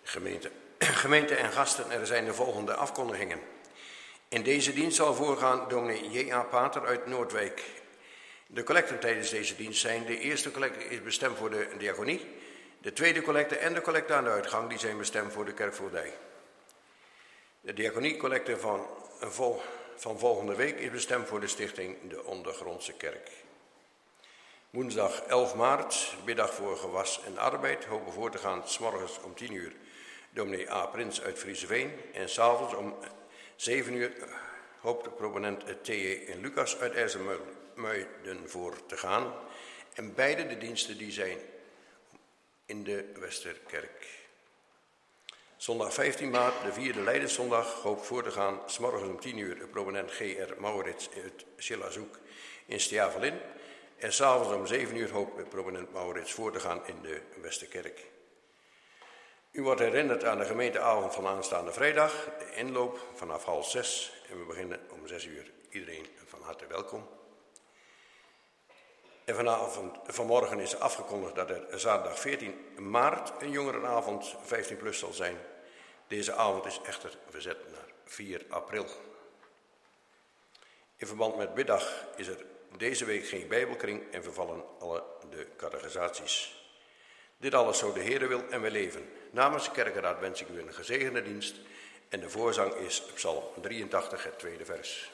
Gemeente en gasten, er zijn de volgende afkondigingen. In deze dienst zal voorgaan dominee J.A. Pater uit Noordwijk. De collecten tijdens deze dienst zijn: de eerste collecte is bestemd voor de diaconie. De tweede collecte en de collecte aan de uitgang die zijn bestemd voor de kerkvoogdij. De diaconiecollecte van volgende week is bestemd voor de stichting De Ondergrondse Kerk. Woensdag 11 maart, middag voor gewas en arbeid, hopen voor te gaan 's morgens om 10 uur dominee A. Prins uit Frieseveen en 's avonds om 7 uur hoopt de proponent T.J. en Lucas uit IJsselmuiden voor te gaan. En beide de diensten die zijn in de Westerkerk. Zondag 15 maart, de vierde Leidenszondag, hoopt voor te gaan 's morgens om 10 uur de proponent G.R. Maurits uit Sillazoek in Stiavelin. En 's avonds om 7 uur hoopt de proponent Maurits voor te gaan in de Westerkerk. U wordt herinnerd aan de gemeenteavond van aanstaande vrijdag, de inloop vanaf 5:30 en we beginnen om 6 uur. Iedereen van harte welkom. En vanmorgen is afgekondigd dat er zaterdag 14 maart een jongerenavond 15+ zal zijn. Deze avond is echter verzet naar 4 april. In verband met middag is er deze week geen bijbelkring en vervallen alle de catechisaties. Dit alles zo de Heere wil en wij leven. Namens de kerkenraad wens ik u een gezegende dienst en de voorzang is Psalm 83, het tweede vers.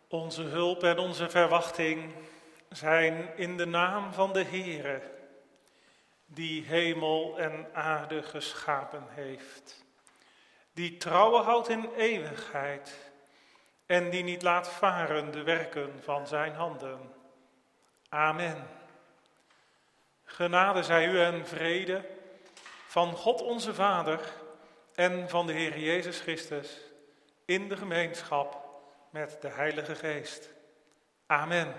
Onze hulp en onze verwachting zijn in de naam van de Heere, die hemel en aarde geschapen heeft, die trouwen houdt in eeuwigheid en die niet laat varen de werken van zijn handen. Amen. Genade zij u en vrede van God onze Vader en van de Heer Jezus Christus in de gemeenschap met de Heilige Geest. Amen.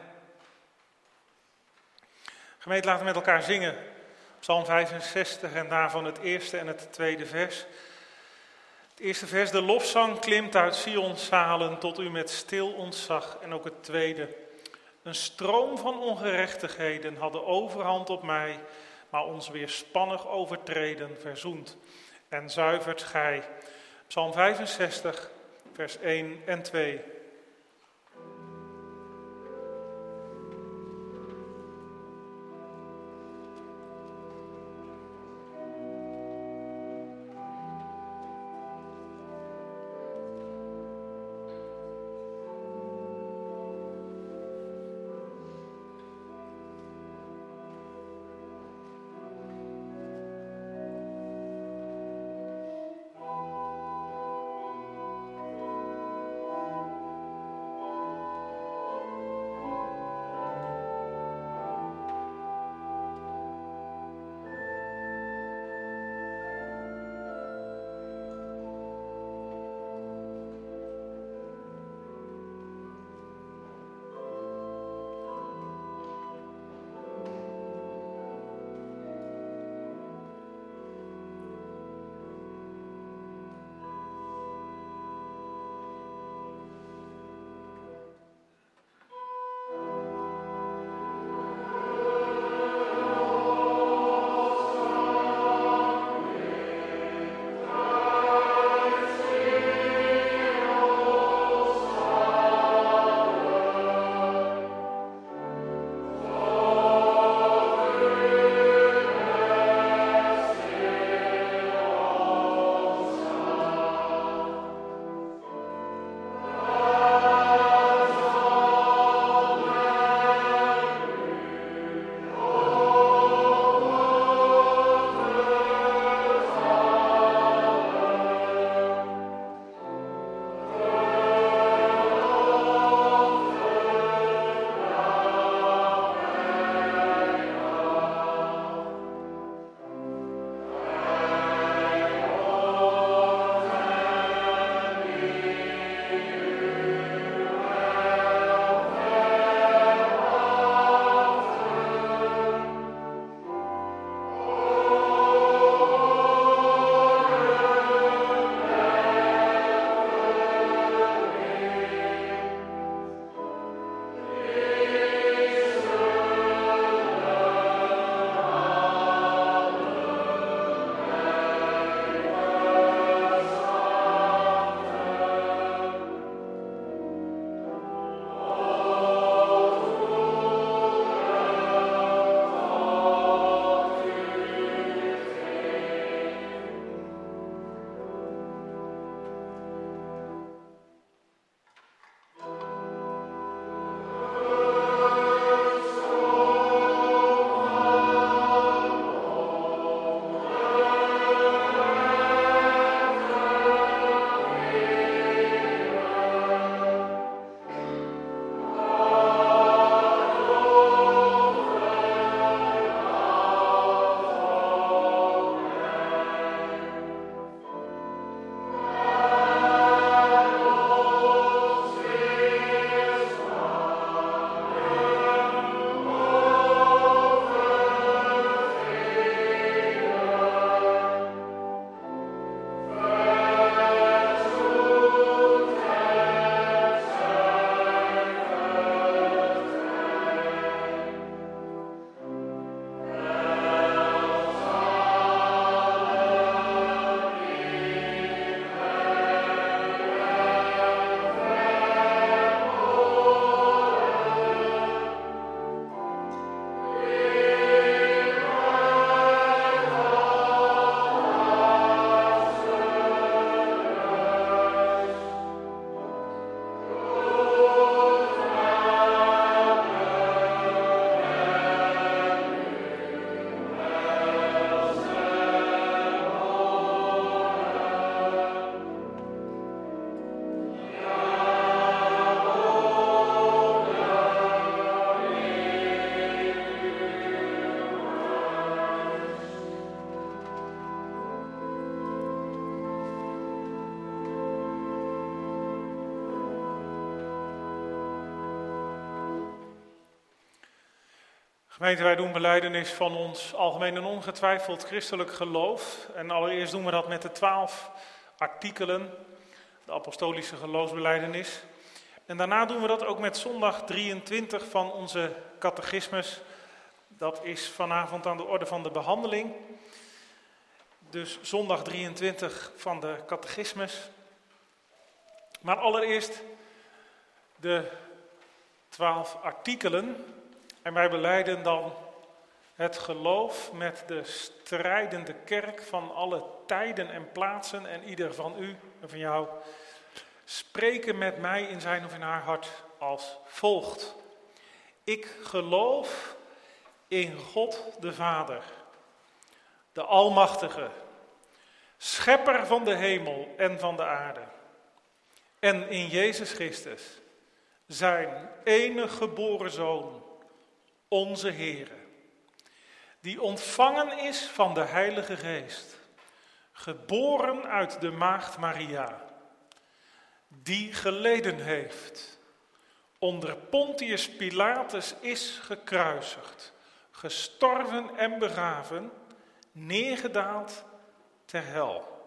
Gemeente, laten we met elkaar zingen. Psalm 65 en daarvan het eerste en het tweede vers. Het eerste vers, de lofzang klimt uit Sions zalen tot u met stil ontzag. En ook het tweede, een stroom van ongerechtigheden had de overhand op mij, maar ons weerspannig overtreden verzoent en zuivert gij. Psalm 65, vers 1 en 2. Gemeente, wij doen belijdenis van ons algemeen en ongetwijfeld christelijk geloof. En allereerst doen we dat met de 12 artikelen, de apostolische geloofsbelijdenis. En daarna doen we dat ook met zondag 23 van onze catechismus. Dat is vanavond aan de orde van de behandeling. Dus zondag 23 van de catechismus. Maar allereerst de 12 artikelen. En wij belijden dan het geloof met de strijdende kerk van alle tijden en plaatsen. En ieder van u en van jou spreken met mij in zijn of in haar hart als volgt. Ik geloof in God de Vader, de Almachtige, schepper van de hemel en van de aarde. En in Jezus Christus, zijn enige geboren Zoon, onze Heere, die ontvangen is van de Heilige Geest, geboren uit de maagd Maria, die geleden heeft, onder Pontius Pilatus is gekruisigd, gestorven en begraven, neergedaald ter hel.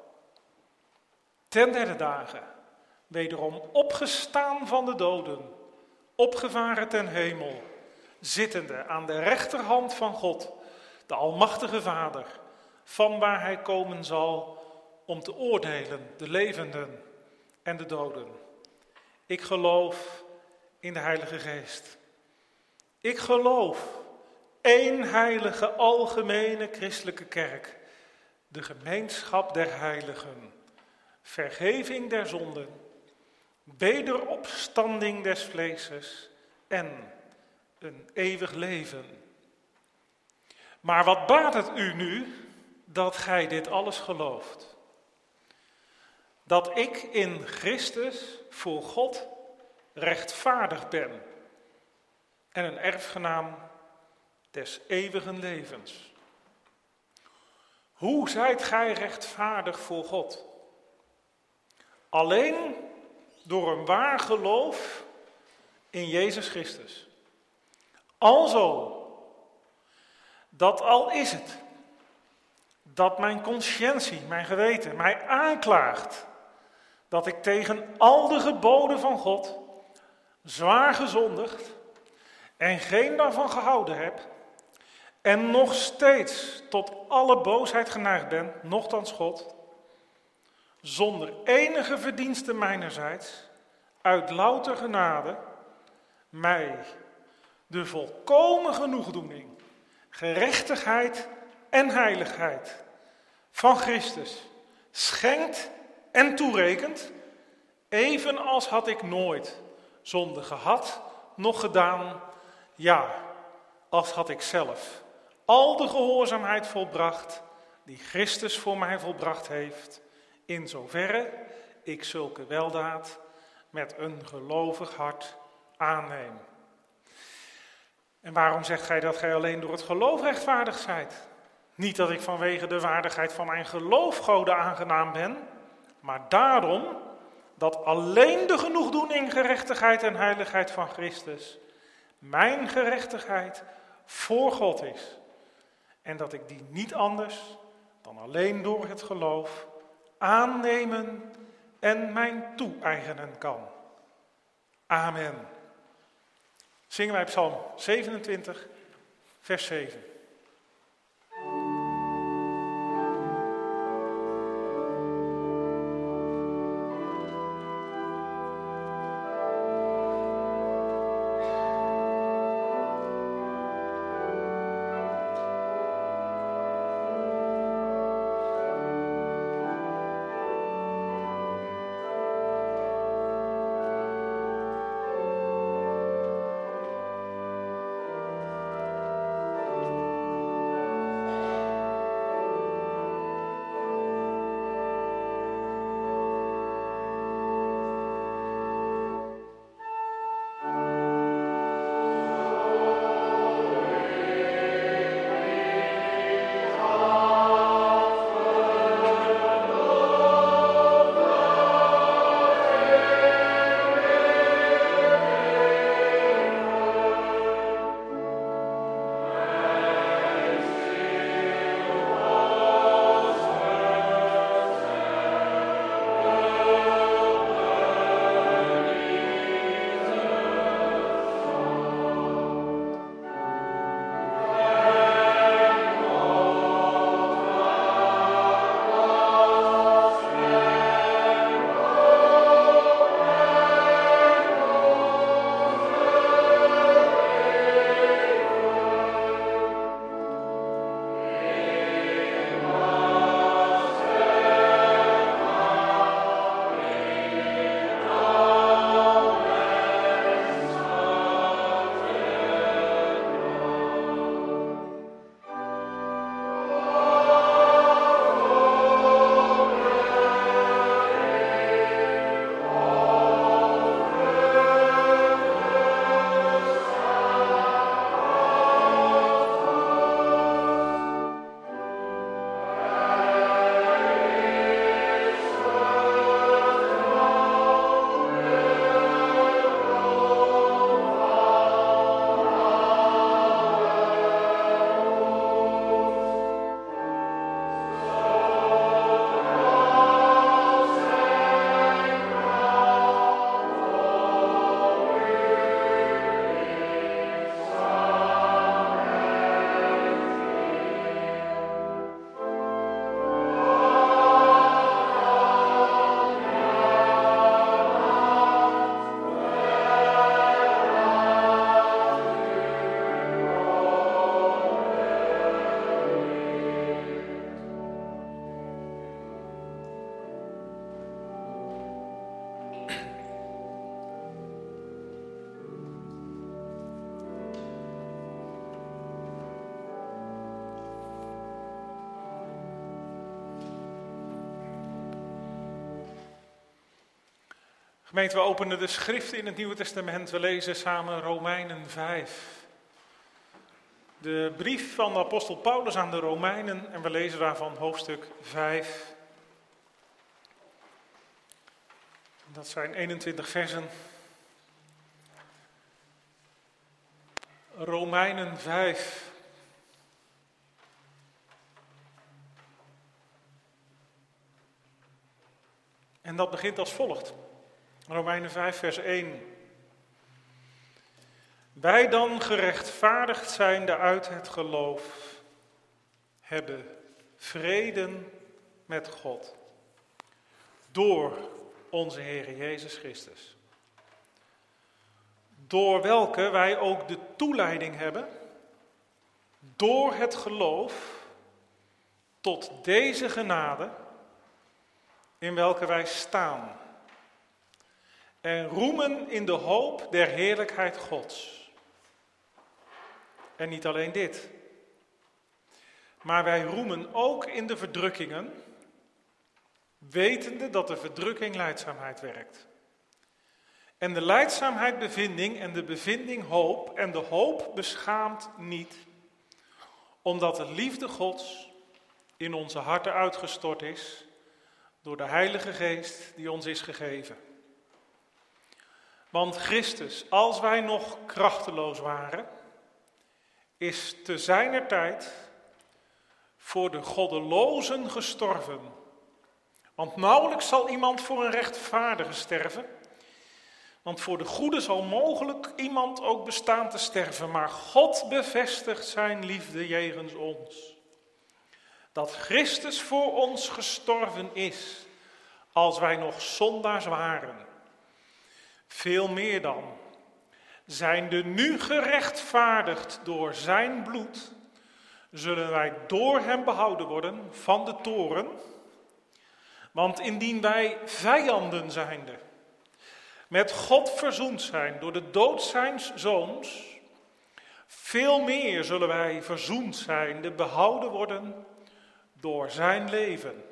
Ten derde dagen, wederom opgestaan van de doden, opgevaren ten hemel, zittende aan de rechterhand van God, de Almachtige Vader, van waar hij komen zal om te oordelen de levenden en de doden. Ik geloof in de Heilige Geest. Ik geloof één heilige algemene christelijke kerk, de gemeenschap der heiligen, vergeving der zonden, wederopstanding des vleeses en een eeuwig leven. Maar wat baat het u nu dat gij dit alles gelooft? Dat ik in Christus voor God rechtvaardig ben en een erfgenaam des eeuwigen levens. Hoe zijt gij rechtvaardig voor God? Alleen door een waar geloof in Jezus Christus. Alzo, dat al is het, dat mijn consciëntie, mijn geweten, mij aanklaagt, dat ik tegen al de geboden van God zwaar gezondigd en geen daarvan gehouden heb, en nog steeds tot alle boosheid geneigd ben, nochtans God, zonder enige verdienste mijnerzijds, uit louter genade, mij de volkomen genoegdoening, gerechtigheid en heiligheid van Christus schenkt en toerekent, evenals had ik nooit zonde gehad, noch gedaan, ja, als had ik zelf al de gehoorzaamheid volbracht die Christus voor mij volbracht heeft, in zoverre ik zulke weldaad met een gelovig hart aanneem. En waarom zegt gij dat gij alleen door het geloof rechtvaardig zijt? Niet dat ik vanwege de waardigheid van mijn geloof Gode aangenaam ben, maar daarom dat alleen de genoegdoening, gerechtigheid en heiligheid van Christus mijn gerechtigheid voor God is. En dat ik die niet anders dan alleen door het geloof aannemen en mijn toe-eigenen kan. Amen. Zingen wij Psalm 27, vers 7. Gemeente, we openen de schriften in het Nieuwe Testament. We lezen samen Romeinen 5. De brief van de apostel Paulus aan de Romeinen en we lezen daarvan hoofdstuk 5. Dat zijn 21 versen. Romeinen 5. En dat begint als volgt. Romeinen 5 vers 1. Wij dan gerechtvaardigd zijnde uit het geloof, hebben vrede met God. Door onze Heer Jezus Christus. Door welke wij ook de toeleiding hebben, door het geloof, tot deze genade, in welke wij staan. En roemen in de hoop der heerlijkheid Gods. En niet alleen dit. Maar wij roemen ook in de verdrukkingen, wetende dat de verdrukking lijdzaamheid werkt. En de lijdzaamheid bevinding en de bevinding hoop en de hoop beschaamt niet, omdat de liefde Gods in onze harten uitgestort is door de Heilige Geest die ons is gegeven. Want Christus, als wij nog krachteloos waren, is te zijner tijd voor de goddelozen gestorven. Want nauwelijks zal iemand voor een rechtvaardige sterven, want voor de goede zal mogelijk iemand ook bestaan te sterven. Maar God bevestigt zijn liefde jegens ons. Dat Christus voor ons gestorven is, als wij nog zondaars waren. Veel meer dan, zijnde nu gerechtvaardigd door zijn bloed, zullen wij door hem behouden worden van de toorn. Want indien wij vijanden zijnde, met God verzoend zijn door de dood zijns zoons, veel meer zullen wij verzoend zijnde behouden worden door zijn leven.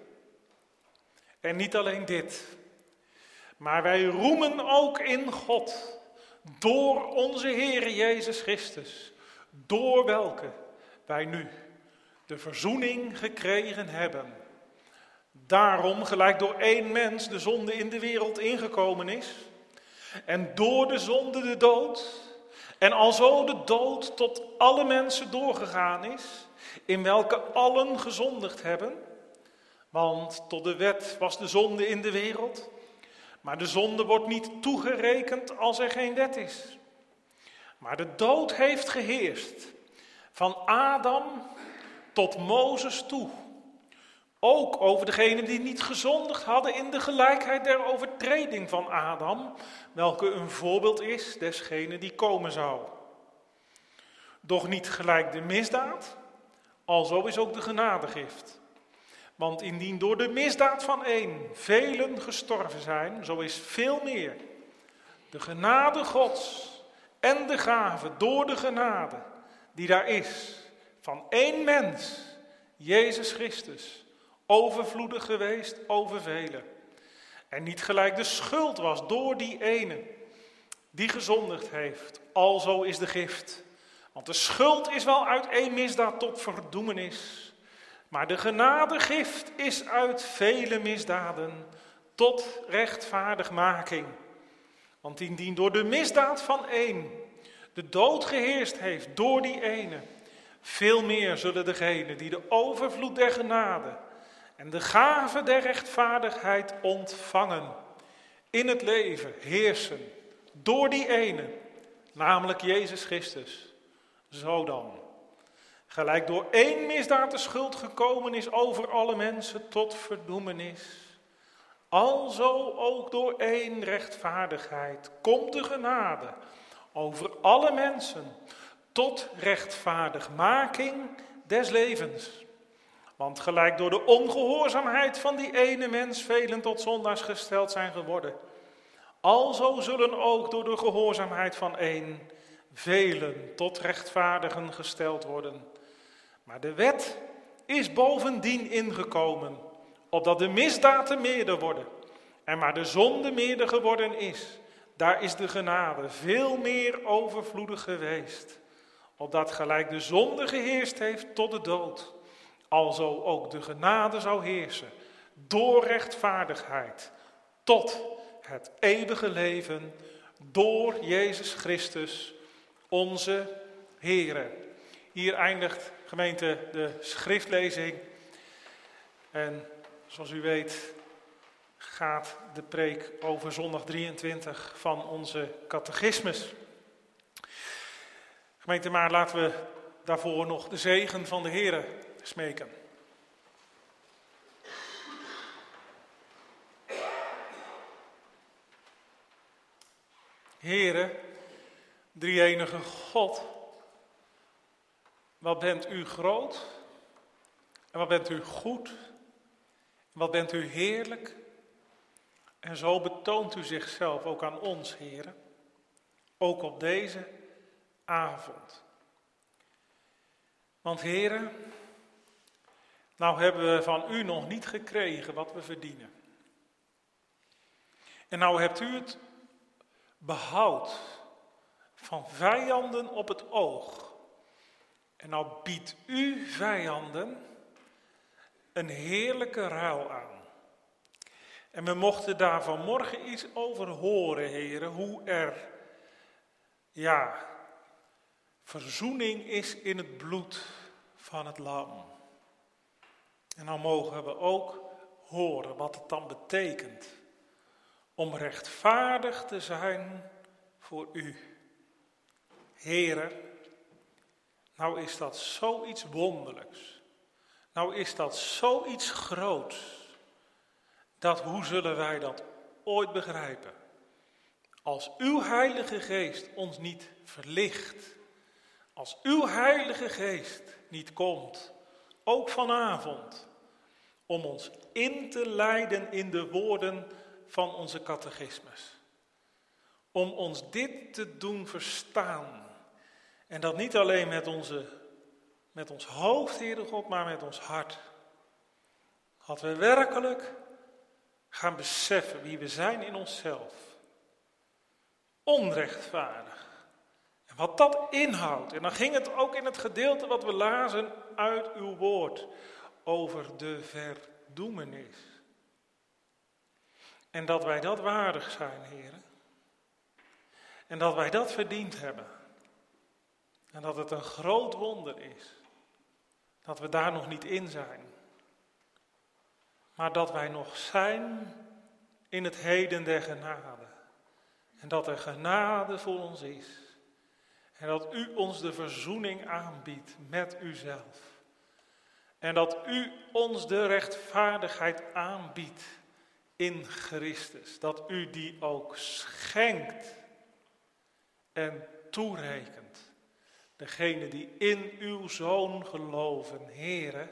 En niet alleen dit, maar wij roemen ook in God, door onze Heer Jezus Christus, door welke wij nu de verzoening gekregen hebben. Daarom, gelijk door één mens de zonde in de wereld ingekomen is, en door de zonde de dood, en alzo de dood tot alle mensen doorgegaan is, in welke allen gezondigd hebben. Want tot de wet was de zonde in de wereld, maar de zonde wordt niet toegerekend als er geen wet is. Maar de dood heeft geheerst, van Adam tot Mozes toe. Ook over degenen die niet gezondigd hadden in de gelijkheid der overtreding van Adam, welke een voorbeeld is desgene die komen zou. Doch niet gelijk de misdaad, alzo is ook de genadegift. Want indien door de misdaad van één velen gestorven zijn, zo is veel meer de genade Gods en de gave door de genade die daar is van één mens, Jezus Christus, overvloedig geweest over velen. En niet gelijk de schuld was door die ene die gezondigd heeft, alzo is de gift. Want de schuld is wel uit één misdaad tot verdoemenis. Maar de genadegift is uit vele misdaden tot rechtvaardigmaking. Want indien door de misdaad van één de dood geheerst heeft door die ene, veel meer zullen degenen die de overvloed der genade en de gave der rechtvaardigheid ontvangen, in het leven heersen door die ene, namelijk Jezus Christus. Zo dan. Gelijk door één misdaad de schuld gekomen is over alle mensen tot verdoemenis, alzo ook door één rechtvaardigheid komt de genade over alle mensen tot rechtvaardigmaking des levens. Want gelijk door de ongehoorzaamheid van die ene mens velen tot zondaars gesteld zijn geworden, alzo zullen ook door de gehoorzaamheid van één velen tot rechtvaardigen gesteld worden. Maar de wet is bovendien ingekomen, opdat de misdaden meerder worden En maar de zonde meerder geworden is, daar is de genade veel meer overvloedig geweest. Opdat gelijk de zonde geheerst heeft tot de dood, alzo ook de genade zou heersen, door rechtvaardigheid, tot het eeuwige leven, door Jezus Christus, onze Heere. Hier eindigt, gemeente, de schriftlezing. En zoals u weet gaat de preek over zondag 23 van onze catechismus. Gemeente, maar laten we daarvoor nog de zegen van de Heere smeken. Heere, drie-enige God, wat bent u groot en wat bent u goed en wat bent u heerlijk. En zo betoont u zichzelf ook aan ons, Heere, ook op deze avond. Want Heere, nou hebben we van u nog niet gekregen wat we verdienen. En nou hebt u het behoud van vijanden op het oog. En nou biedt u vijanden een heerlijke ruil aan. En we mochten daar vanmorgen iets over horen, heren, hoe er, verzoening is in het bloed van het lam. En nou mogen we ook horen wat het dan betekent om rechtvaardig te zijn voor u. Heren, nou is dat zoiets wonderlijks. Nou is dat zoiets groots. Dat hoe zullen wij dat ooit begrijpen? Als uw Heilige Geest ons niet verlicht. Als uw Heilige Geest niet komt, ook vanavond, om ons in te leiden in de woorden van onze catechismus. Om ons dit te doen verstaan. En dat niet alleen met ons hoofd, Heere God, maar met ons hart. Dat we werkelijk gaan beseffen wie we zijn in onszelf. Onrechtvaardig. En wat dat inhoudt. En dan ging het ook in het gedeelte wat we lazen uit uw woord. Over de verdoemenis. En dat wij dat waardig zijn, heren. En dat wij dat verdiend hebben. En dat het een groot wonder is. Dat we daar nog niet in zijn. Maar dat wij nog zijn in het heden der genade. En dat er genade voor ons is. En dat u ons de verzoening aanbiedt met uzelf. En dat u ons de rechtvaardigheid aanbiedt in Christus. Dat u die ook schenkt en toerekent. Degene die in uw Zoon geloven, Heere.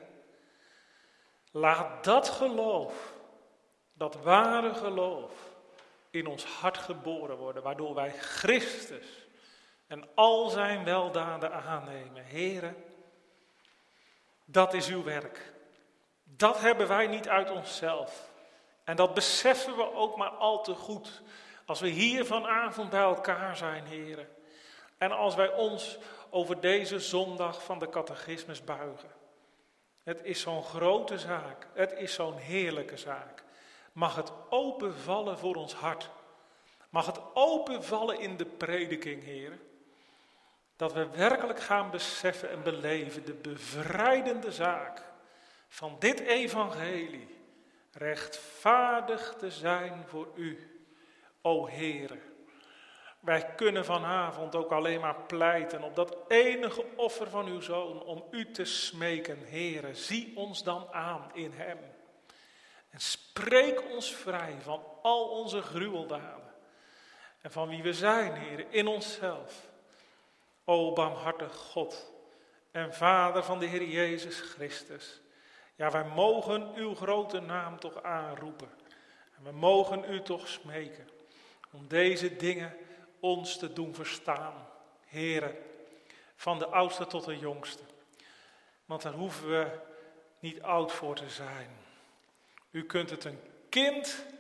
Laat dat geloof, dat ware geloof, in ons hart geboren worden. Waardoor wij Christus en al zijn weldaden aannemen. Heere, dat is uw werk. Dat hebben wij niet uit onszelf. En dat beseffen we ook maar al te goed. Als we hier vanavond bij elkaar zijn, heren. En als wij ons over deze zondag van de catechismus buigen. Het is zo'n grote zaak. Het is zo'n heerlijke zaak. Mag het openvallen voor ons hart. Mag het openvallen in de prediking, heren. Dat we werkelijk gaan beseffen en beleven de bevrijdende zaak van dit evangelie. Rechtvaardig te zijn voor u, o Heere. Wij kunnen vanavond ook alleen maar pleiten op dat enige offer van uw Zoon om u te smeken. Heere, zie ons dan aan in hem. En spreek ons vrij van al onze gruweldaden. En van wie we zijn, Heere, in onszelf. O barmhartig God en Vader van de Heer Jezus Christus. Ja, wij mogen uw grote naam toch aanroepen. En we mogen u toch smeken om deze dingen ons te doen verstaan. Heere, van de oudste tot de jongste. Want daar hoeven we niet oud voor te zijn. U kunt het een kind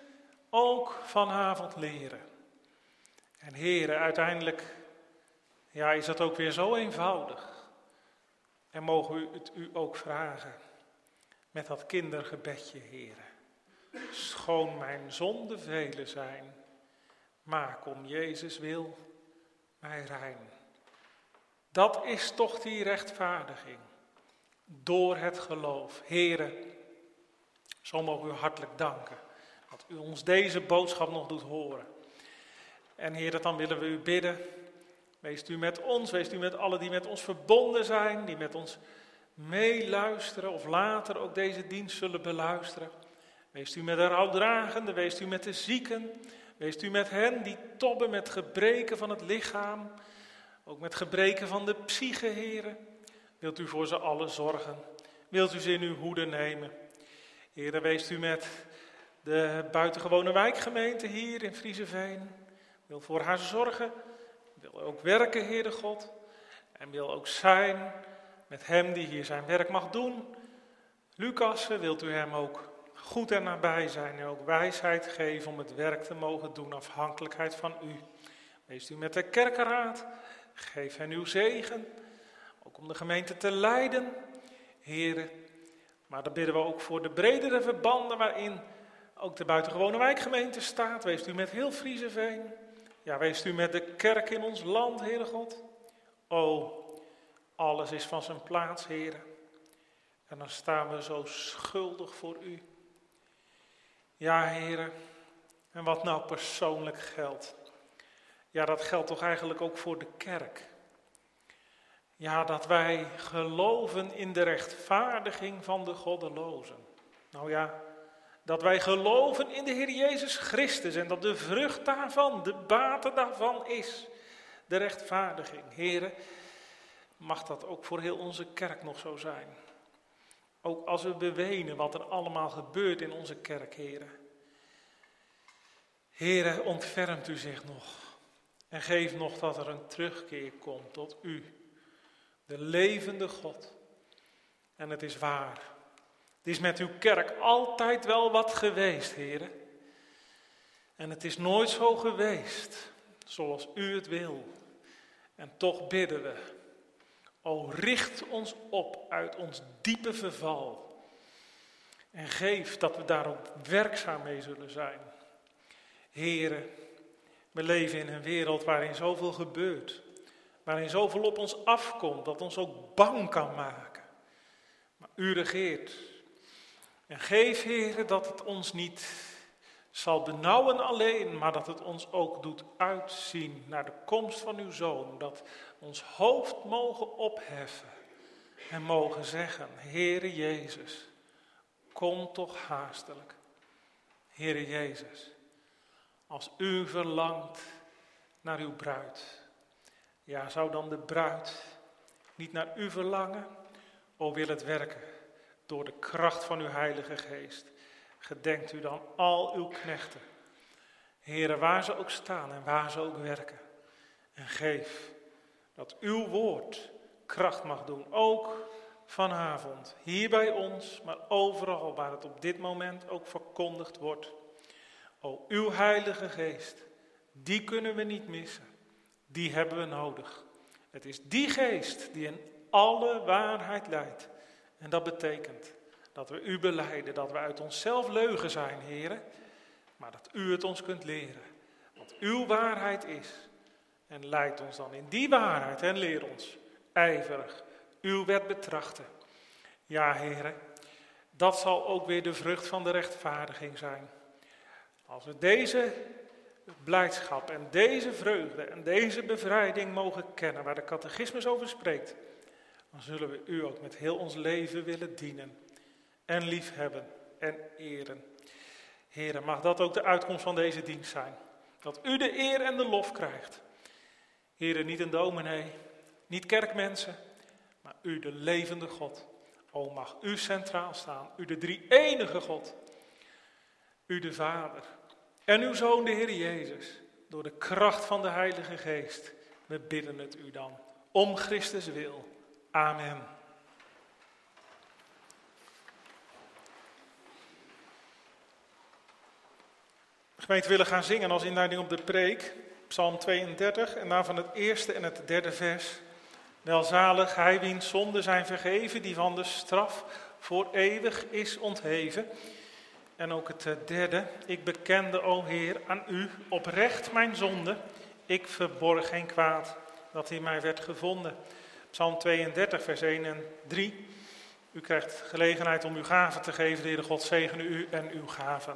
ook vanavond leren. En heren, uiteindelijk is dat ook weer zo eenvoudig. En mogen we het u ook vragen met dat kindergebedje, heren. Schoon mijn zonden vele zijn, maak om Jezus wil mij rein. Dat is toch die rechtvaardiging, door het geloof. Heren, zo mogen we u hartelijk danken dat u ons deze boodschap nog doet horen. En heren, dan willen we u bidden, wees u met ons, wees u met allen die met ons verbonden zijn, die met ons meeluisteren of later ook deze dienst zullen beluisteren. Wees u met de rouwdragenden, wees u met de zieken, wees u met hen die tobben met gebreken van het lichaam, ook met gebreken van de psyche, heren. Wilt u voor ze allen zorgen, wilt u ze in uw hoede nemen. Heren, wees u met de buitengewone wijkgemeente hier in Frieseveen. Wil voor haar zorgen, wil ook werken, Heere God. En wil ook zijn met hem die hier zijn werk mag doen. Lucassen, wilt u hem ook goed en nabij zijn en ook wijsheid geven om het werk te mogen doen, afhankelijkheid van u. Wees u met de kerkenraad, geef hen uw zegen, ook om de gemeente te leiden, Heere. Maar dan bidden we ook voor de bredere verbanden waarin ook de buitengewone wijkgemeente staat. Wees u met heel Frieseveen. Ja, wees u met de kerk in ons land, Heere God. O, alles is van zijn plaats, Heere. En dan staan we zo schuldig voor u. Ja, Heere, en wat nou persoonlijk geldt. Ja, dat geldt toch eigenlijk ook voor de kerk. Ja, dat wij geloven in de rechtvaardiging van de goddelozen. Nou ja, dat wij geloven in de Heer Jezus Christus en dat de vrucht daarvan, de bate daarvan is de rechtvaardiging. Heere, mag dat ook voor heel onze kerk nog zo zijn. Ook als we bewenen wat er allemaal gebeurt in onze kerk, Heere. Heere, ontfermt u zich nog en geef nog dat er een terugkeer komt tot u, de levende God. En het is waar. Het is met uw kerk altijd wel wat geweest, Heere. En het is nooit zo geweest zoals u het wil. En toch bidden we. O, richt ons op uit ons diepe verval. En geef dat we daar ook werkzaam mee zullen zijn. Heere, we leven in een wereld waarin zoveel gebeurt. Waarin zoveel op ons afkomt dat ons ook bang kan maken. Maar u regeert. En geef, Heere, dat het ons niet zal benauwen alleen, maar dat het ons ook doet uitzien naar de komst van uw Zoon. Dat we ons hoofd mogen opheffen en mogen zeggen, Heere Jezus, kom toch haastelijk. Heere Jezus, als u verlangt naar uw bruid, ja, zou dan de bruid niet naar u verlangen? O, wil het werken door de kracht van uw Heilige Geest. Gedenkt u dan al uw knechten, Heere, waar ze ook staan en waar ze ook werken. En geef dat uw woord kracht mag doen, ook vanavond, hier bij ons, maar overal waar het op dit moment ook verkondigd wordt. O, uw Heilige Geest, die kunnen we niet missen, die hebben we nodig. Het is die Geest die in alle waarheid leidt. En dat betekent dat we u belijden, dat we uit onszelf leugen zijn, Heere, maar dat u het ons kunt leren. Wat uw waarheid is. En leid ons dan in die waarheid en leer ons ijverig uw wet betrachten. Ja, Heere, dat zal ook weer de vrucht van de rechtvaardiging zijn. Als we deze blijdschap en deze vreugde en deze bevrijding mogen kennen, waar de catechismus over spreekt, dan zullen we u ook met heel ons leven willen dienen en liefhebben en eren. Heere, mag dat ook de uitkomst van deze dienst zijn. Dat u de eer en de lof krijgt. Heere, niet een dominee, niet kerkmensen, maar u de levende God. O, mag u centraal staan, u de drie-enige God. U de Vader en uw Zoon de Heer Jezus. Door de kracht van de Heilige Geest. We bidden het u dan. Om Christus wil. Amen. Gemeente willen gaan zingen als inleiding op de preek, Psalm 32 en daarvan het eerste en het derde vers. Welzalig hij wiens zonden zijn vergeven, die van de straf voor eeuwig is ontheven. En ook het derde, ik bekende, o Heer, aan u oprecht mijn zonde. Ik verborg geen kwaad dat in mij werd gevonden. Psalm 32 vers 1 en 3. U krijgt gelegenheid om uw gaven te geven. De Heere God zegene u en uw gaven.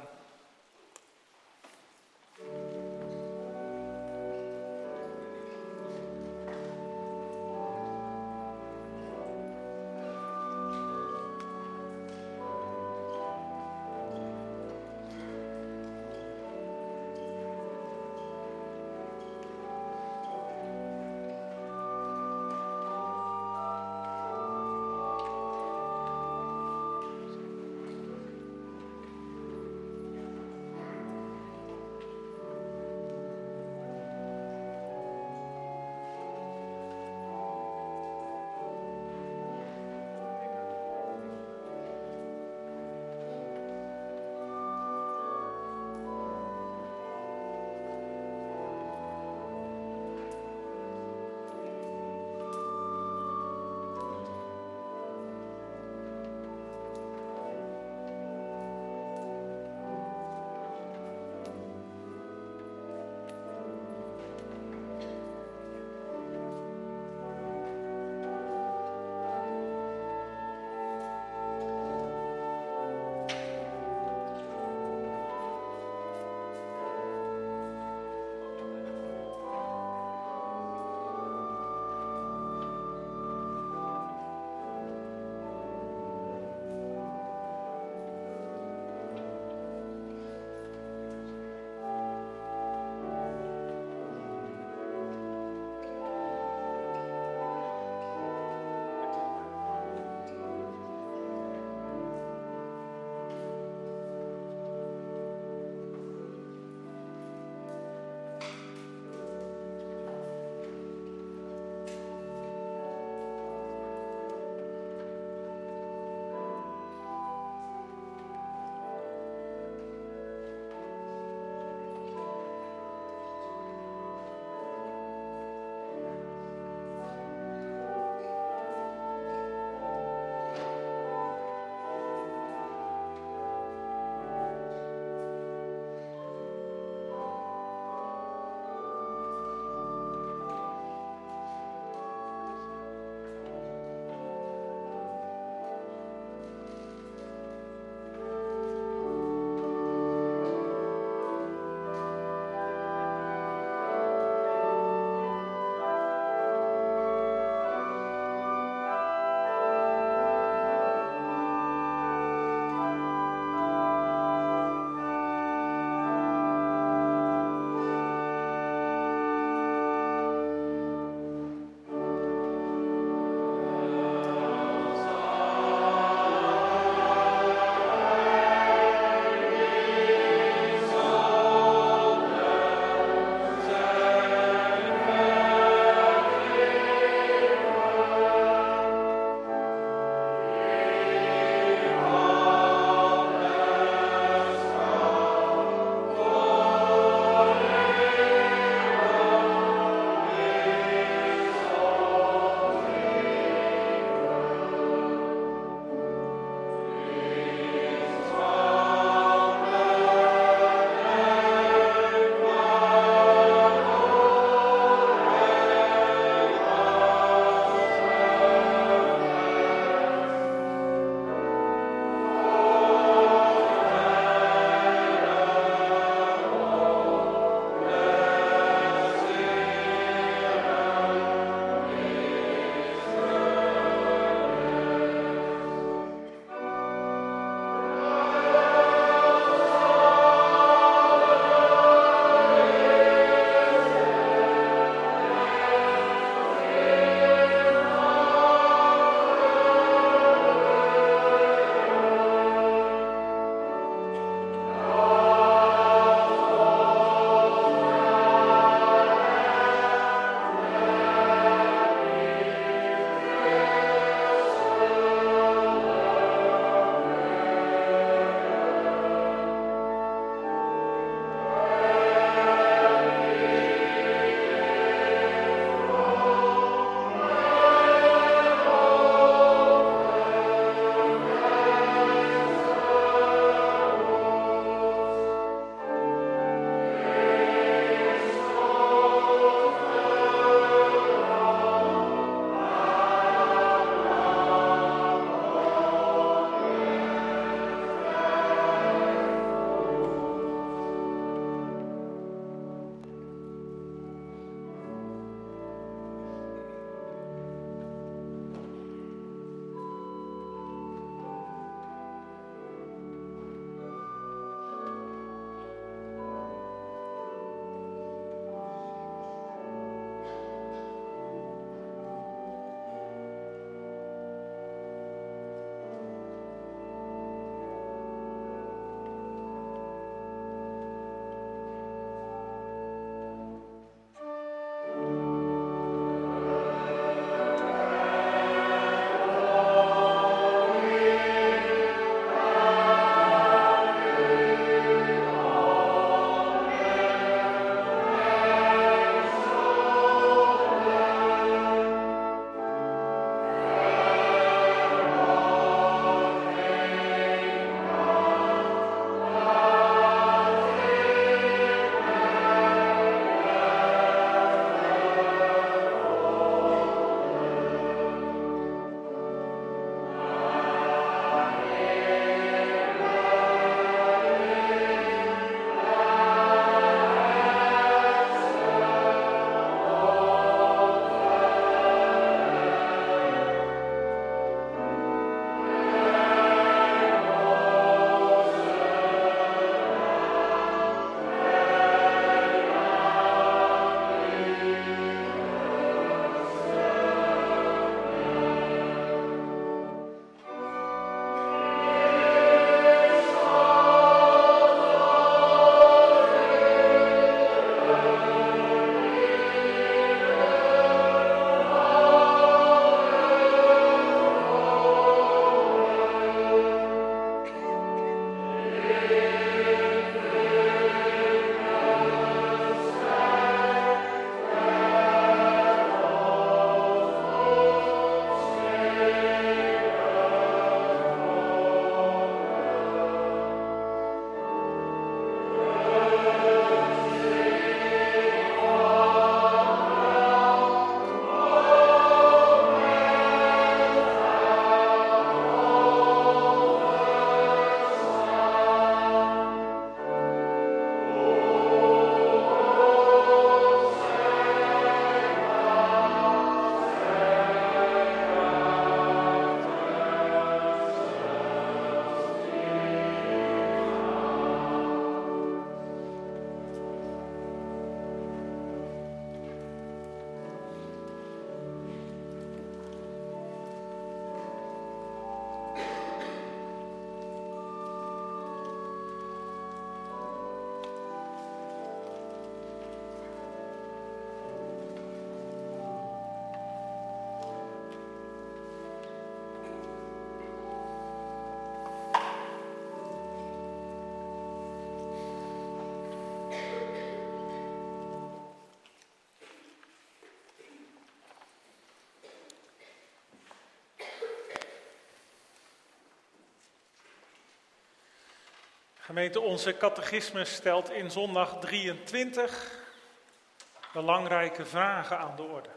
Gemeente, onze catechismus stelt in zondag 23 belangrijke vragen aan de orde.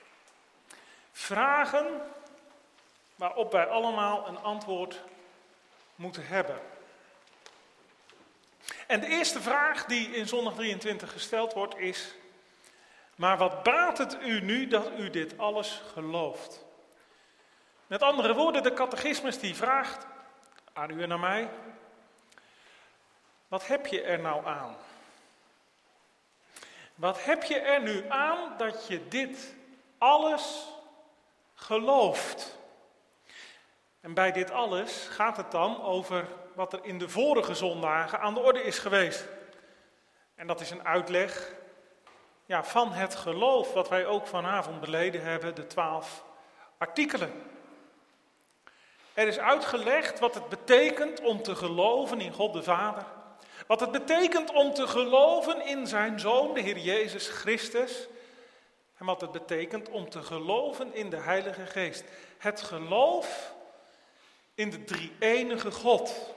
Vragen waarop wij allemaal een antwoord moeten hebben. En de eerste vraag die in zondag 23 gesteld wordt is: maar wat baat het u nu dat u dit alles gelooft? Met andere woorden, de catechismus die vraagt aan u en aan mij: wat heb je er nou aan? Wat heb je er nu aan dat je dit alles gelooft? En bij dit alles gaat het dan over wat er in de vorige zondagen aan de orde is geweest. En dat is een uitleg van het geloof wat wij ook vanavond beleden hebben, de 12 artikelen. Er is uitgelegd wat het betekent om te geloven in God de Vader. Wat het betekent om te geloven in zijn Zoon, de Heer Jezus Christus. En wat het betekent om te geloven in de Heilige Geest. Het geloof in de drie-enige God.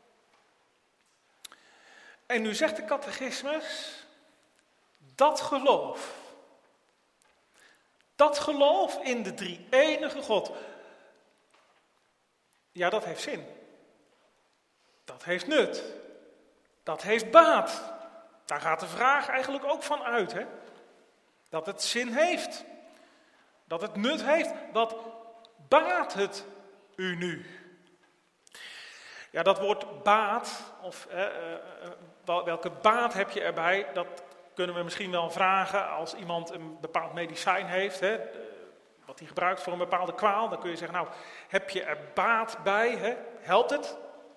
En nu zegt de catechismus: dat geloof in de drie-enige God, ja, dat heeft zin. Dat heeft nut. Dat heeft baat. Daar gaat de vraag eigenlijk ook van uit, hè? Dat het zin heeft. Dat het nut heeft. Wat baat het u nu? Ja, dat woord baat, of welke baat heb je erbij, dat kunnen we misschien wel vragen als iemand een bepaald medicijn heeft, wat hij gebruikt voor een bepaalde kwaal. Dan kun je zeggen, nou, heb je er baat bij, hè? Helpt het?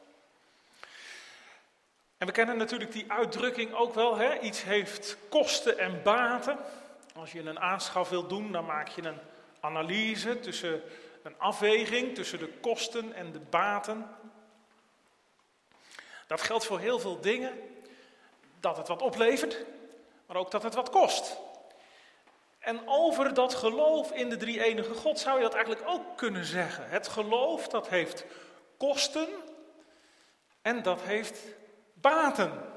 En we kennen natuurlijk die uitdrukking ook wel, hè? Iets heeft kosten en baten. Als je een aanschaf wilt doen, dan maak je een analyse tussen een afweging tussen de kosten en de baten. Dat geldt voor heel veel dingen, dat het wat oplevert, maar ook dat het wat kost. En over dat geloof in de drie-enige God zou je dat eigenlijk ook kunnen zeggen. Het geloof, dat heeft kosten en dat heeft baten.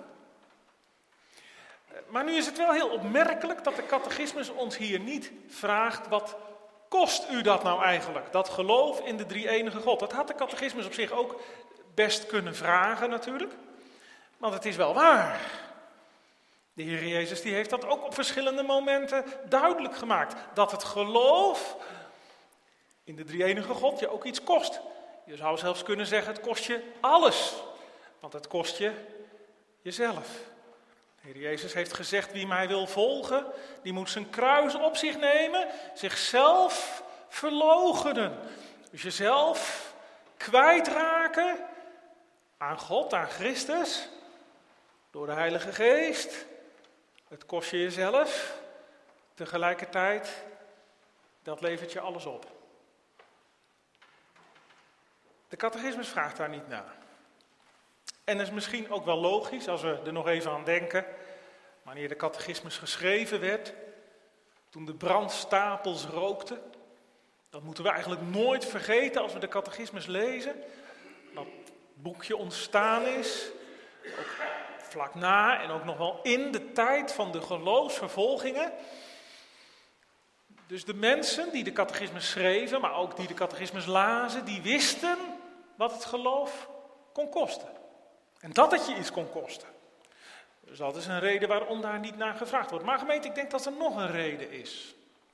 Maar nu is het wel heel opmerkelijk dat de catechismus ons hier niet vraagt: wat kost u dat nou eigenlijk, dat geloof in de drie-enige God? Dat had de catechismus op zich ook best kunnen vragen natuurlijk, want het is wel waar. De Heer Jezus die heeft dat ook op verschillende momenten duidelijk gemaakt. Dat het geloof in de drie-enige God je ook iets kost. Je zou zelfs kunnen zeggen, het kost je alles. Want het kost je jezelf. De Heer Jezus heeft gezegd, wie mij wil volgen, die moet zijn kruis op zich nemen, zichzelf verloochenen. Dus jezelf kwijtraken aan God, aan Christus, door de Heilige Geest. Het kost je jezelf, tegelijkertijd, dat levert je alles op. De catechismus vraagt daar niet naar. En dat is misschien ook wel logisch, als we er nog even aan denken, wanneer de catechismus geschreven werd, toen de brandstapels rookten. Dat moeten we eigenlijk nooit vergeten als we de catechismus lezen. Dat boekje ontstaan is, ook vlak na en ook nog wel in de tijd van de geloofsvervolgingen. Dus de mensen die de catechismus schreven, maar ook die de catechismus lazen, die wisten wat het geloof kon kosten. En dat het je iets kon kosten. Dus dat is een reden waarom daar niet naar gevraagd wordt. Maar gemeente, ik denk dat er nog een reden is.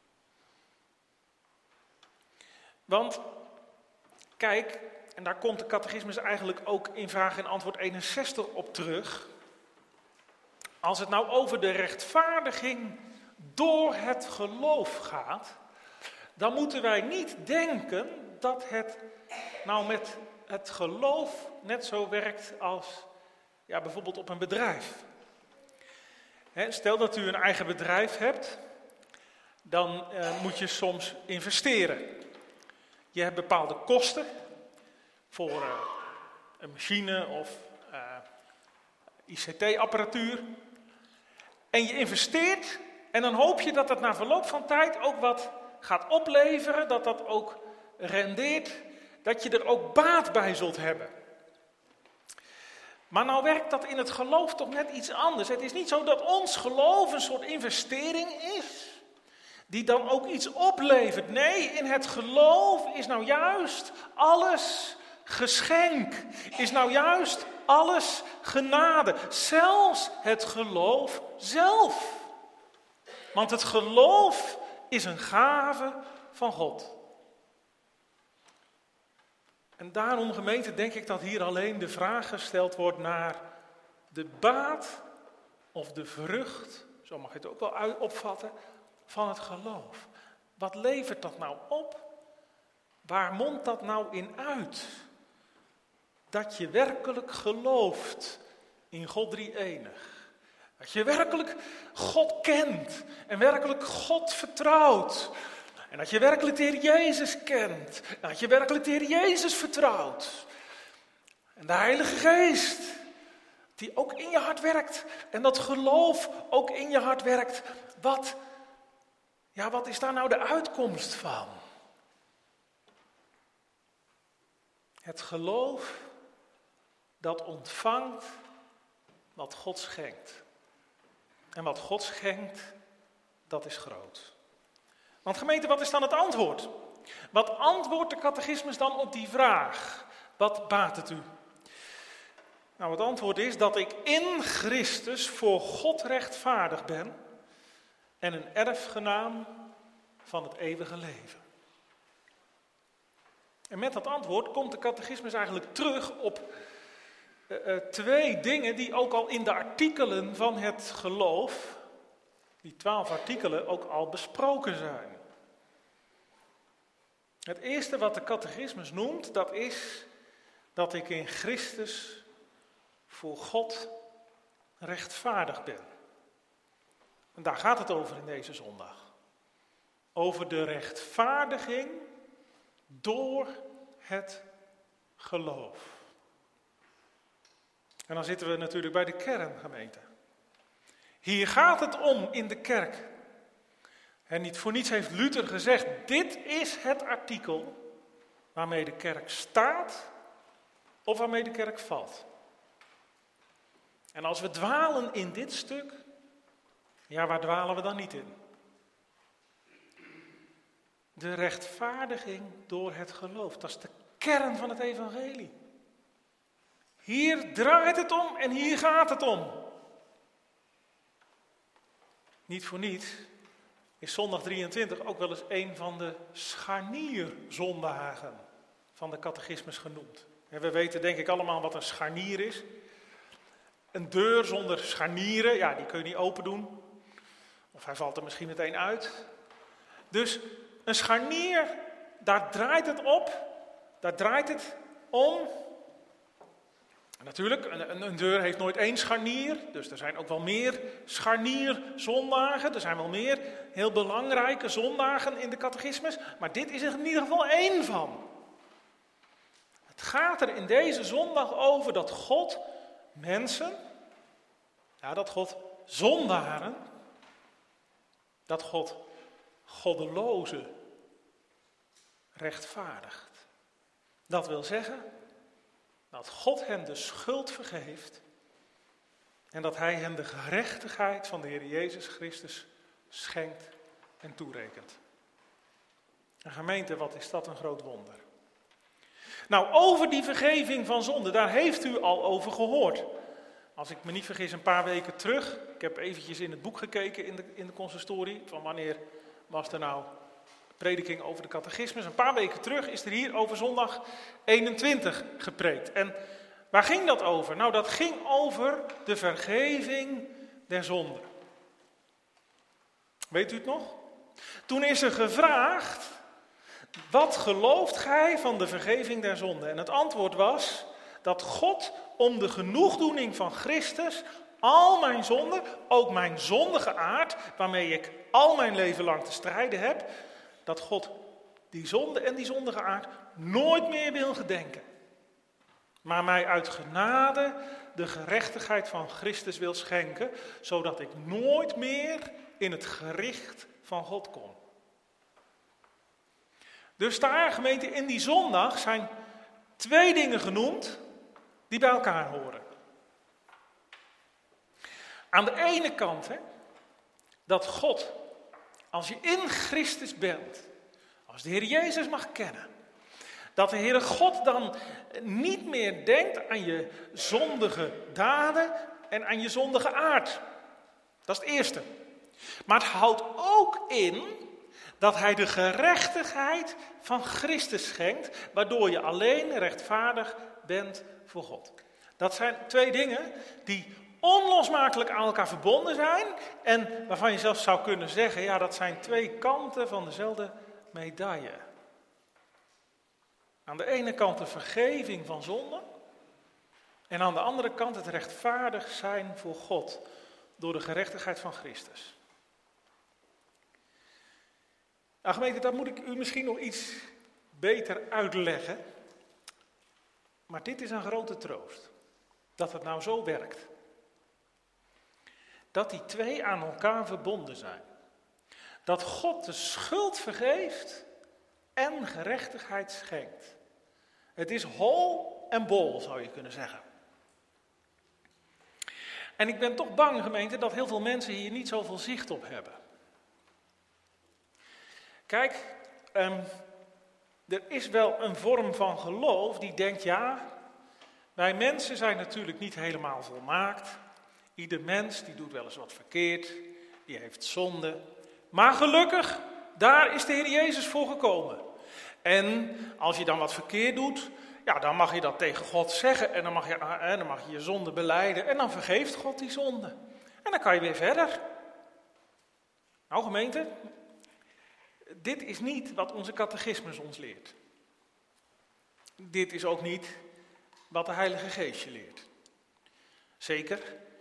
Want, kijk, en daar komt de catechismus eigenlijk ook in vraag en antwoord 61 op terug. Als het nou over de rechtvaardiging door het geloof gaat, dan moeten wij niet denken dat het nou met het geloof net zo werkt als bijvoorbeeld op een bedrijf. Stel dat u een eigen bedrijf hebt, dan moet je soms investeren. Je hebt bepaalde kosten voor een machine of ICT-apparatuur. En je investeert en dan hoop je dat het na verloop van tijd ook wat gaat opleveren, dat dat ook rendeert, dat je er ook baat bij zult hebben. Maar nou werkt dat in het geloof toch net iets anders. Het is niet zo dat ons geloof een soort investering is, die dan ook iets oplevert. Nee, in het geloof is nou juist alles geschenk. Is nou juist alles genade. Zelfs het geloof zelf. Want het geloof is een gave van God. En daarom, gemeente, denk ik dat hier alleen de vraag gesteld wordt naar de baat of de vrucht, zo mag je het ook wel opvatten, van het geloof. Wat levert dat nou op? Waar mondt dat nou in uit? Dat je werkelijk gelooft in God drie-enig. Dat je werkelijk God kent en werkelijk God vertrouwt. En dat je werkelijk de Heer Jezus kent. En dat je werkelijk de Heer Jezus vertrouwt. En de Heilige Geest, die ook in je hart werkt. En dat geloof ook in je hart werkt. Wat is daar nou de uitkomst van? Het geloof dat ontvangt wat God schenkt. En wat God schenkt, dat is groot. Want gemeente, wat is dan het antwoord? Wat antwoordt de catechismus dan op die vraag? Wat baat het u? Nou, het antwoord is dat ik in Christus voor God rechtvaardig ben en een erfgenaam van het eeuwige leven. En met dat antwoord komt de catechismus eigenlijk terug op twee dingen die ook al in de artikelen van het geloof, die 12 artikelen, ook al besproken zijn. Het eerste wat de catechismus noemt, dat is dat ik in Christus voor God rechtvaardig ben. En daar gaat het over in deze zondag. Over de rechtvaardiging door het geloof. En dan zitten we natuurlijk bij de kern, gemeente. Hier gaat het om in de kerk. En niet voor niets heeft Luther gezegd, dit is het artikel waarmee de kerk staat of waarmee de kerk valt. En als we dwalen in dit stuk, ja, waar dwalen we dan niet in? De rechtvaardiging door het geloof, dat is de kern van het evangelie. Hier draait het om en hier gaat het om. Niet voor niets is zondag 23 ook wel eens een van de scharnierzondagen van de catechismus genoemd. En we weten denk ik allemaal wat een scharnier is. Een deur zonder scharnieren, ja, die kun je niet open doen. Of hij valt er misschien meteen uit. Dus een scharnier, daar draait het op. Daar draait het om. En natuurlijk, een deur heeft nooit één scharnier. Dus er zijn ook wel meer scharnierzondagen. Er zijn wel meer heel belangrijke zondagen in de catechismus. Maar dit is er in ieder geval één van. Het gaat er in deze zondag over dat God mensen, ja, dat God zondaren, dat God goddelozen rechtvaardigt. Dat wil zeggen dat God hen de schuld vergeeft en dat hij hen de gerechtigheid van de Heer Jezus Christus schenkt en toerekent. En gemeente, wat is dat een groot wonder. Nou, over die vergeving van zonde, daar heeft u al over gehoord. Als ik me niet vergis, een paar weken terug, ik heb eventjes in het boek gekeken in de consistorie, van wanneer was er nou prediking over de catechismus. Een paar weken terug is er hier over zondag 21 gepreekt. En waar ging dat over? Nou, dat ging over de vergeving der zonde. Weet u het nog? Toen is er gevraagd, wat gelooft gij van de vergeving der zonde? En het antwoord was dat God om de genoegdoening van Christus al mijn zonden, ook mijn zondige aard, waarmee ik al mijn leven lang te strijden heb, dat God die zonde en die zondige aard nooit meer wil gedenken. Maar mij uit genade de gerechtigheid van Christus wil schenken, zodat ik nooit meer in het gericht van God kom. Dus daar, gemeente, in die zondag zijn twee dingen genoemd die bij elkaar horen. Aan de ene kant, dat God, als je in Christus bent, als de Heer Jezus mag kennen, dat de Heere God dan niet meer denkt aan je zondige daden en aan je zondige aard. Dat is het eerste. Maar het houdt ook in dat hij de gerechtigheid van Christus schenkt, waardoor je alleen rechtvaardig bent voor God. Dat zijn twee dingen die onlosmakelijk aan elkaar verbonden zijn en waarvan je zelfs zou kunnen zeggen, ja, dat zijn twee kanten van dezelfde medaille. Aan de ene kant de vergeving van zonde en aan de andere kant het rechtvaardig zijn voor God door de gerechtigheid van Christus. Nou gemeente, dat moet ik u misschien nog iets beter uitleggen, maar dit is een grote troost, dat het nou zo werkt. Dat die twee aan elkaar verbonden zijn. Dat God de schuld vergeeft en gerechtigheid schenkt. Het is hol en bol, zou je kunnen zeggen. En ik ben toch bang, gemeente, dat heel veel mensen hier niet zoveel zicht op hebben. Kijk, er is wel een vorm van geloof die denkt, ja, wij mensen zijn natuurlijk niet helemaal volmaakt. Ieder mens die doet wel eens wat verkeerd, die heeft zonde. Maar gelukkig, daar is de Heer Jezus voor gekomen. En als je dan wat verkeerd doet, ja, dan mag je dat tegen God zeggen en dan mag je je zonde belijden en dan vergeeft God die zonde. En dan kan je weer verder. Nou gemeente, dit is niet wat onze catechismus ons leert. Dit is ook niet wat de Heilige Geest je leert. Zeker,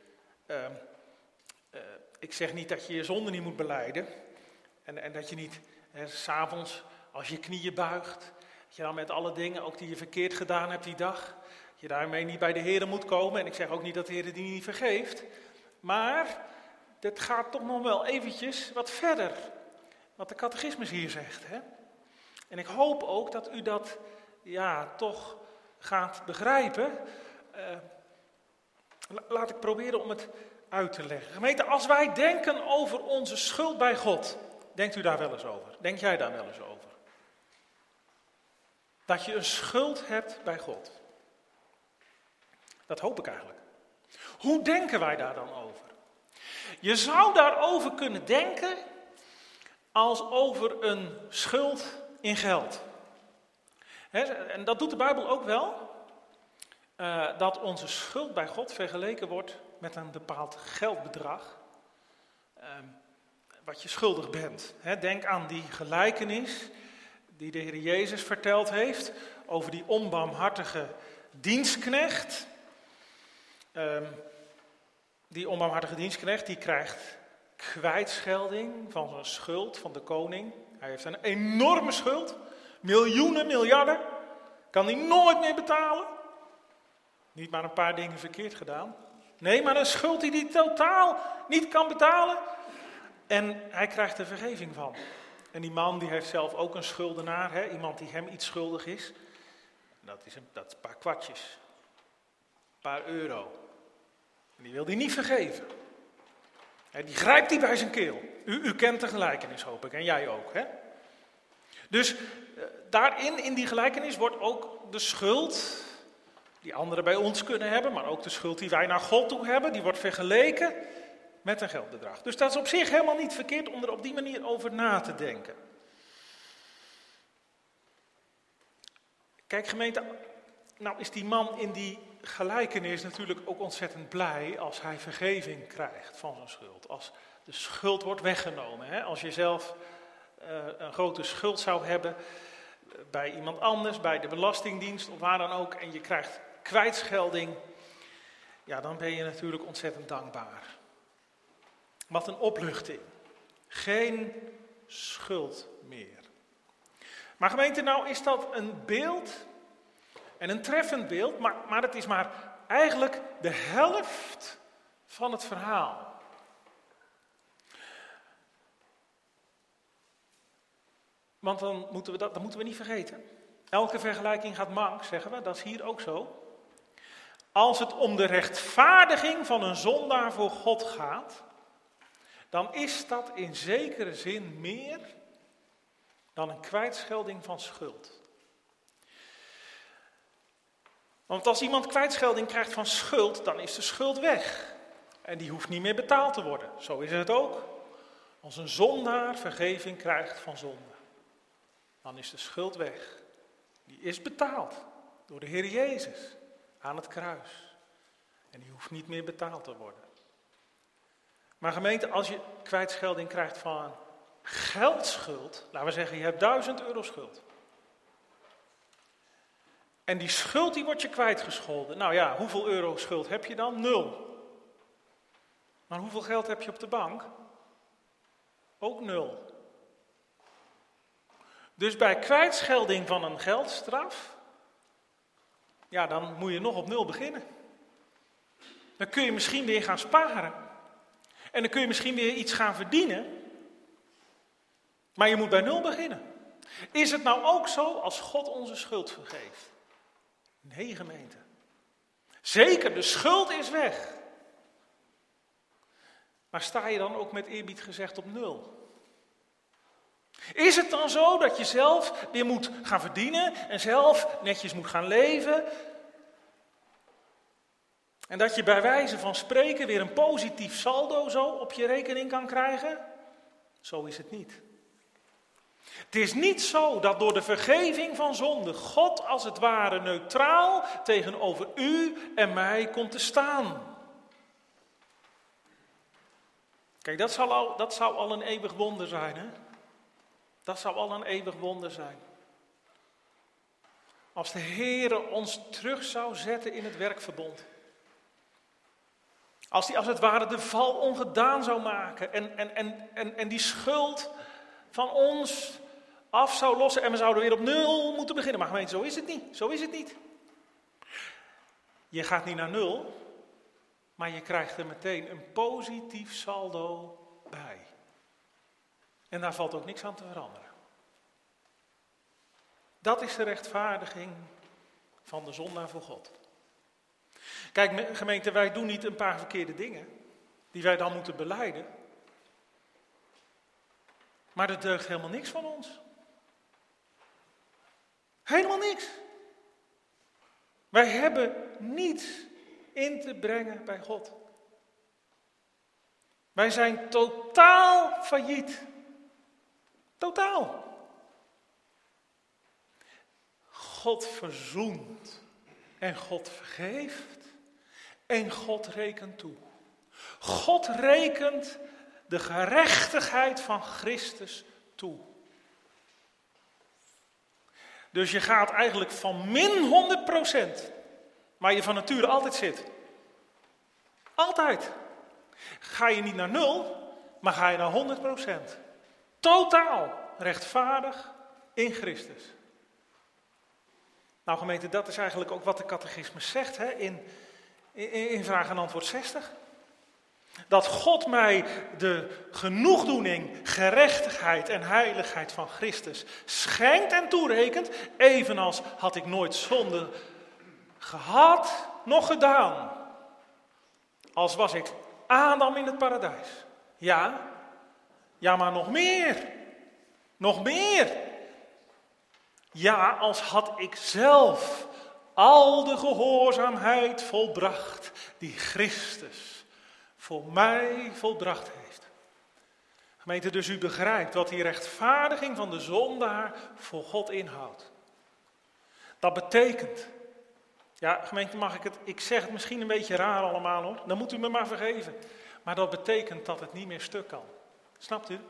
ik zeg niet dat je je zonde niet moet belijden en dat je niet 's avonds als je knieën buigt, dat je dan met alle dingen, ook die je verkeerd gedaan hebt die dag, dat je daarmee niet bij de Heer moet komen. En ik zeg ook niet dat de Heer die niet vergeeft, maar dit gaat toch nog wel eventjes wat verder, wat de catechismus hier zegt. En ik hoop ook dat u dat toch gaat begrijpen. Laat ik proberen om het uit te leggen. Gemeente, als wij denken over onze schuld bij God, denkt u daar wel eens over? Denk jij daar wel eens over? Dat je een schuld hebt bij God. Dat hoop ik eigenlijk. Hoe denken wij daar dan over? Je zou daarover kunnen denken als over een schuld in geld. En dat doet de Bijbel ook wel. Dat onze schuld bij God vergeleken wordt met een bepaald geldbedrag. Wat je schuldig bent. Denk aan die gelijkenis die de Heer Jezus verteld heeft over die onbarmhartige dienstknecht. Die onbarmhartige dienstknecht die krijgt kwijtschelding van zijn schuld van de koning. Hij heeft een enorme schuld, miljoenen, miljarden, kan hij nooit meer betalen. Niet maar een paar dingen verkeerd gedaan. Nee, maar een schuld die hij totaal niet kan betalen. En hij krijgt er vergeving van. En die man die heeft zelf ook een schuldenaar, iemand die hem iets schuldig is. Dat is een paar kwartjes, een paar euro. En die wil hij niet vergeven. Die grijpt hij bij zijn keel. U kent de gelijkenis, hoop ik, en jij ook. Dus daarin, in die gelijkenis, wordt ook de schuld die anderen bij ons kunnen hebben, maar ook de schuld die wij naar God toe hebben, die wordt vergeleken met een geldbedrag. Dus dat is op zich helemaal niet verkeerd om er op die manier over na te denken. Kijk gemeente, nou is die man in die gelijkenis natuurlijk ook ontzettend blij als hij vergeving krijgt van zijn schuld. Als de schuld wordt weggenomen. Als je zelf een grote schuld zou hebben bij iemand anders, bij de Belastingdienst of waar dan ook, en je krijgt kwijtschelding, ja, dan ben je natuurlijk ontzettend dankbaar. Wat een opluchting. Geen schuld meer. Maar gemeente, nou is dat een beeld, en een treffend beeld, maar het is maar eigenlijk de helft van het verhaal. Want dan moeten we niet vergeten. Elke vergelijking gaat mank, zeggen we, dat is hier ook zo. Als het om de rechtvaardiging van een zondaar voor God gaat, dan is dat in zekere zin meer dan een kwijtschelding van schuld. Want als iemand kwijtschelding krijgt van schuld, dan is de schuld weg. En die hoeft niet meer betaald te worden. Zo is het ook. Als een zondaar vergeving krijgt van zonde, dan is de schuld weg. Die is betaald door de Heer Jezus aan het kruis. En die hoeft niet meer betaald te worden. Maar gemeente, als je kwijtschelding krijgt van geldschuld, laten we zeggen je hebt €1000 schuld. En die schuld die wordt je kwijtgescholden. Nou ja, hoeveel euro schuld heb je dan? 0. Maar hoeveel geld heb je op de bank? Ook 0. Dus bij kwijtschelding van een geldstraf, ja, dan moet je nog op 0 beginnen. Dan kun je misschien weer gaan sparen. En dan kun je misschien weer iets gaan verdienen. Maar je moet bij 0 beginnen. Is het nou ook zo als God onze schuld vergeeft? Nee, gemeente. Zeker, de schuld is weg. Maar sta je dan ook met eerbied gezegd op 0? Is het dan zo dat je zelf weer moet gaan verdienen en zelf netjes moet gaan leven? En dat je bij wijze van spreken weer een positief saldo zo op je rekening kan krijgen? Zo is het niet. Het is niet zo dat door de vergeving van zonde God als het ware neutraal tegenover u en mij komt te staan. Kijk, dat zou al een eeuwig wonder zijn, hè? Dat zou al een eeuwig wonder zijn. Als de Heere ons terug zou zetten in het werkverbond. Als hij als het ware de val ongedaan zou maken en die schuld van ons af zou lossen en we zouden weer op 0 moeten beginnen. Maar gemeente, zo is het niet. Zo is het niet. Je gaat niet naar 0, maar je krijgt er meteen een positief saldo bij. En daar valt ook niks aan te veranderen. Dat is de rechtvaardiging van de zondaar voor God. Kijk, gemeente, wij doen niet een paar verkeerde dingen die wij dan moeten belijden. Maar er deugt helemaal niks van ons. Helemaal niks. Wij hebben niets in te brengen bij God. Wij zijn totaal failliet. Totaal. God verzoent en God vergeeft en God rekent toe. God rekent de gerechtigheid van Christus toe. Dus je gaat eigenlijk van min 100%, waar je van nature altijd zit. Altijd. Ga je niet naar 0, maar ga je naar 100%. Totaal rechtvaardig in Christus. Nou gemeente, dat is eigenlijk ook wat de catechismus zegt hè, in vraag en antwoord 60. Dat God mij de genoegdoening, gerechtigheid en heiligheid van Christus schenkt en toerekent, evenals had ik nooit zonde gehad, nog gedaan. Als was ik Adam in het paradijs. Ja, maar nog meer. Nog meer. Ja, als had ik zelf al de gehoorzaamheid volbracht die Christus voor mij volbracht heeft. Gemeente, dus u begrijpt wat die rechtvaardiging van de zondaar voor God inhoudt. Dat betekent, ja gemeente ik zeg het misschien een beetje raar allemaal hoor, dan moet u me maar vergeven. Maar dat betekent dat het niet meer stuk kan. Snapt u?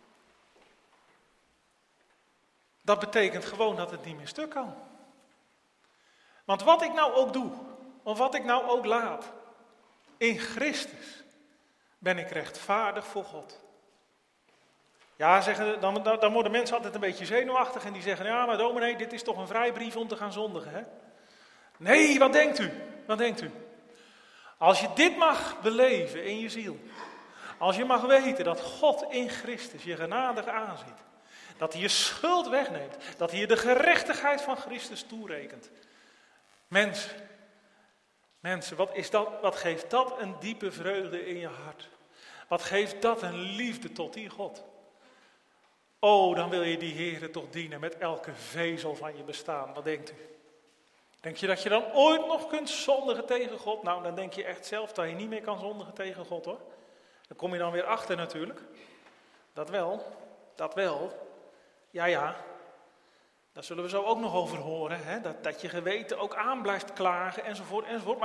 Dat betekent gewoon dat het niet meer stuk kan. Want wat ik nou ook doe, of wat ik nou ook laat, in Christus ben ik rechtvaardig voor God. Ja, dan worden mensen altijd een beetje zenuwachtig en die zeggen, ja maar dominee, dit is toch een vrijbrief om te gaan zondigen, hè? Nee, wat denkt u? Wat denkt u? Als je dit mag beleven in je ziel, als je mag weten dat God in Christus je genadig aanziet, dat hij je schuld wegneemt, dat hij je de gerechtigheid van Christus toerekent. Mensen, Mensen, wat geeft dat een diepe vreugde in je hart? Wat geeft dat een liefde tot die God? Oh, dan wil je die Heere toch dienen met elke vezel van je bestaan. Wat denkt u? Denk je dat je dan ooit nog kunt zondigen tegen God? Nou, dan denk je echt zelf dat je niet meer kan zondigen tegen God, hoor. Daar kom je dan weer achter natuurlijk. Dat wel. Ja. Daar zullen we zo ook nog over horen. Hè? Dat je geweten ook aan blijft klagen enzovoort.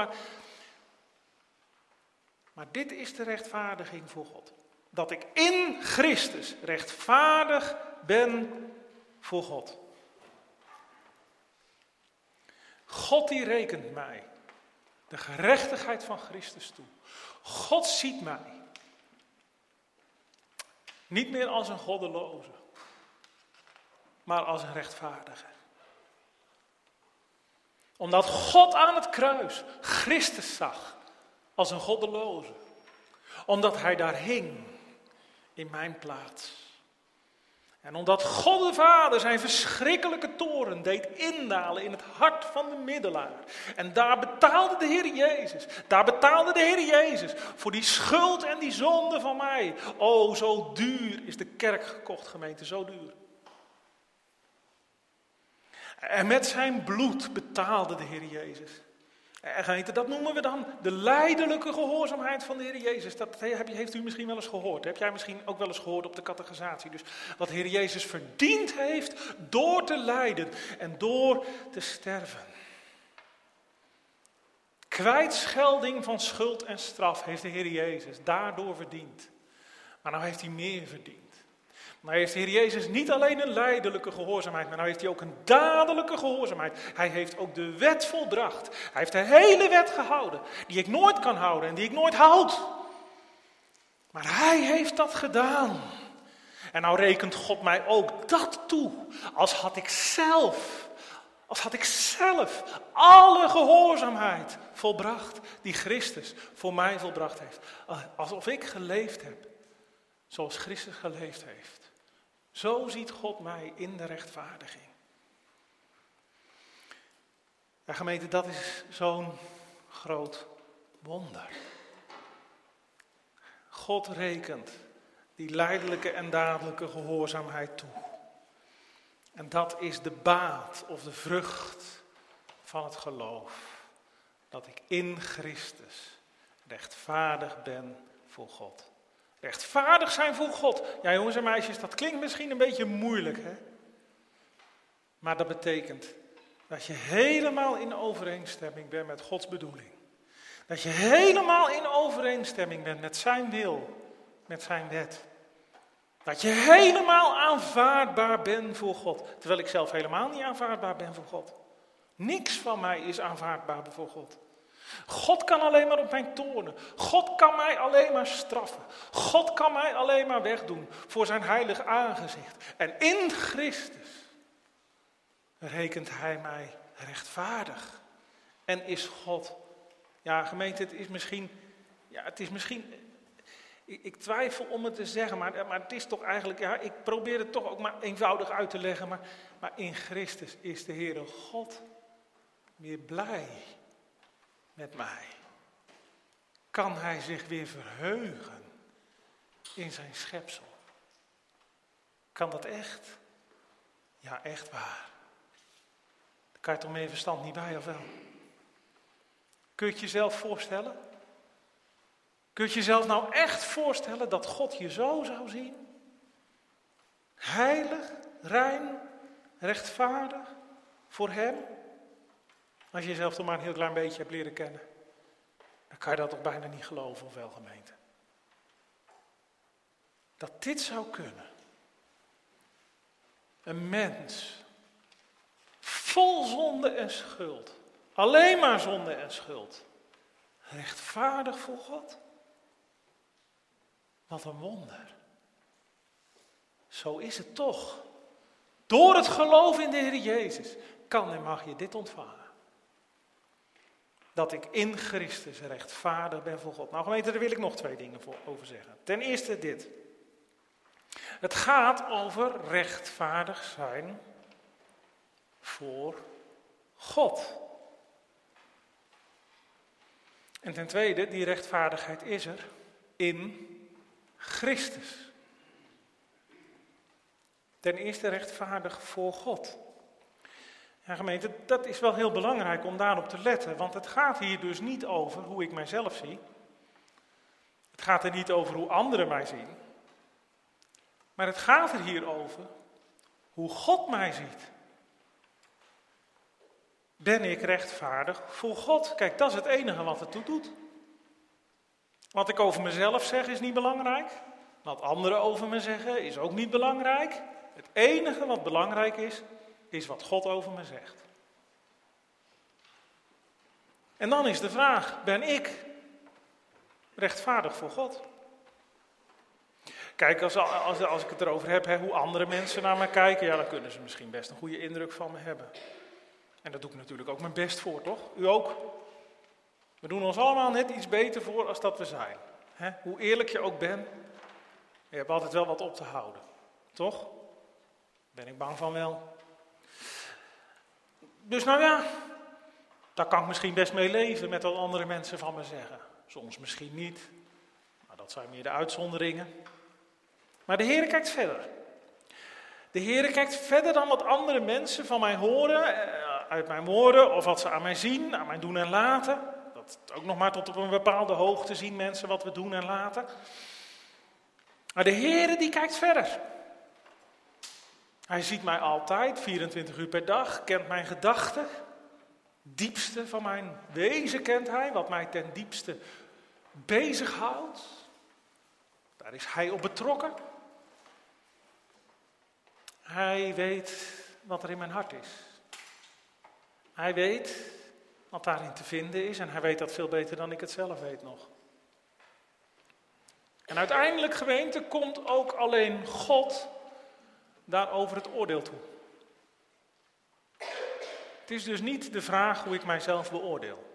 Maar dit is de rechtvaardiging voor God. Dat ik in Christus rechtvaardig ben voor God. God die rekent mij de gerechtigheid van Christus toe. God ziet mij niet meer als een goddeloze, maar als een rechtvaardige. Omdat God aan het kruis Christus zag als een goddeloze. Omdat hij daar hing in mijn plaats. En omdat God de Vader zijn verschrikkelijke toorn deed indalen in het hart van de middelaar. En daar betaalde de Heer Jezus voor die schuld en die zonde van mij. Oh, zo duur is de kerk gekocht, gemeente, zo duur. En met zijn bloed betaalde de Heer Jezus. En gemeente, dat noemen we dan de lijdelijke gehoorzaamheid van de Heer Jezus. Dat heeft u misschien wel eens gehoord. Heb jij misschien ook wel eens gehoord op de catechisatie. Dus wat de Heer Jezus verdiend heeft door te lijden en door te sterven. Kwijtschelding van schuld en straf heeft de Heer Jezus daardoor verdiend. Maar nou heeft hij meer verdiend. Maar heeft de Heer Jezus niet alleen een lijdelijke gehoorzaamheid, maar nou heeft hij ook een dadelijke gehoorzaamheid. Hij heeft ook de wet volbracht. Hij heeft de hele wet gehouden, die ik nooit kan houden en die ik nooit houd. Maar hij heeft dat gedaan. En nou rekent God mij ook dat toe, als had ik zelf alle gehoorzaamheid volbracht die Christus voor mij volbracht heeft. Alsof ik geleefd heb zoals Christus geleefd heeft. Zo ziet God mij in de rechtvaardiging. Ja, gemeente, dat is zo'n groot wonder. God rekent die lijdelijke en dadelijke gehoorzaamheid toe. En dat is de baat of de vrucht van het geloof. Dat ik in Christus rechtvaardig ben voor God. Rechtvaardig zijn voor God. Ja, jongens en meisjes, dat klinkt misschien een beetje moeilijk, hè? Maar dat betekent dat je helemaal in overeenstemming bent met Gods bedoeling. Dat je helemaal in overeenstemming bent met zijn wil, met zijn wet. Dat je helemaal aanvaardbaar bent voor God. Terwijl ik zelf helemaal niet aanvaardbaar ben voor God. Niks van mij is aanvaardbaar voor God. God kan alleen maar op mij toornen. God kan mij alleen maar straffen. God kan mij alleen maar wegdoen voor zijn heilig aangezicht. En in Christus rekent hij mij rechtvaardig. En is God, ja gemeente, het is misschien, ik twijfel om het te zeggen, maar het is toch eigenlijk, ja, ik probeer het toch ook maar eenvoudig uit te leggen, maar in Christus is de Heere God weer blij met mij. Kan hij zich weer verheugen in zijn schepsel? Kan dat echt? Ja, echt waar. Daar kan je toch met je verstand niet bij, of wel? Kun je het jezelf voorstellen? Kun je het jezelf nou echt voorstellen dat God je zo zou zien? Heilig, rein, rechtvaardig voor hem? Als je jezelf toch maar een heel klein beetje hebt leren kennen, dan kan je dat toch bijna niet geloven, of wel, gemeente? Dat dit zou kunnen. Een mens, vol zonde en schuld, alleen maar zonde en schuld, rechtvaardig voor God. Wat een wonder. Zo is het toch. Door het geloof in de Heer Jezus kan en mag je dit ontvangen. Dat ik in Christus rechtvaardig ben voor God. Nou gemeente, daar wil ik nog 2 dingen over zeggen. Ten eerste dit. Het gaat over rechtvaardig zijn voor God. En ten tweede, die rechtvaardigheid is er in Christus. Ten eerste rechtvaardig voor God. Ja, gemeente, dat is wel heel belangrijk om daarop te letten, want het gaat hier dus niet over hoe ik mijzelf zie. Het gaat er niet over hoe anderen mij zien. Maar het gaat er hier over hoe God mij ziet. Ben ik rechtvaardig voor God? Kijk, dat is het enige wat het toe doet. Wat ik over mezelf zeg is niet belangrijk. Wat anderen over me zeggen is ook niet belangrijk. Het enige wat belangrijk is wat God over me zegt. En dan is de vraag, ben ik rechtvaardig voor God? Kijk, als ik het erover heb, hoe andere mensen naar mij kijken, ja, dan kunnen ze misschien best een goede indruk van me hebben. En daar doe ik natuurlijk ook mijn best voor, toch? U ook? We doen ons allemaal net iets beter voor als dat we zijn. Hoe eerlijk je ook bent, je hebt altijd wel wat op te houden. Toch? Ben ik bang van wel. Dus nou ja, daar kan ik misschien best mee leven met wat andere mensen van me zeggen. Soms misschien niet, maar dat zijn meer de uitzonderingen. Maar de Heer kijkt verder. De Heer kijkt verder dan wat andere mensen van mij horen, uit mijn woorden, of wat ze aan mij zien, aan mijn doen en laten. Dat ook nog maar tot op een bepaalde hoogte zien mensen wat we doen en laten. Maar de Heer die kijkt verder. Hij ziet mij altijd, 24 uur per dag, kent mijn gedachten. Diepste van mijn wezen kent hij, wat mij ten diepste bezighoudt. Daar is hij op betrokken. Hij weet wat er in mijn hart is. Hij weet wat daarin te vinden is en hij weet dat veel beter dan ik het zelf weet nog. En uiteindelijk, gemeente, komt ook alleen God daarover het oordeel toe. Het is dus niet de vraag hoe ik mijzelf beoordeel.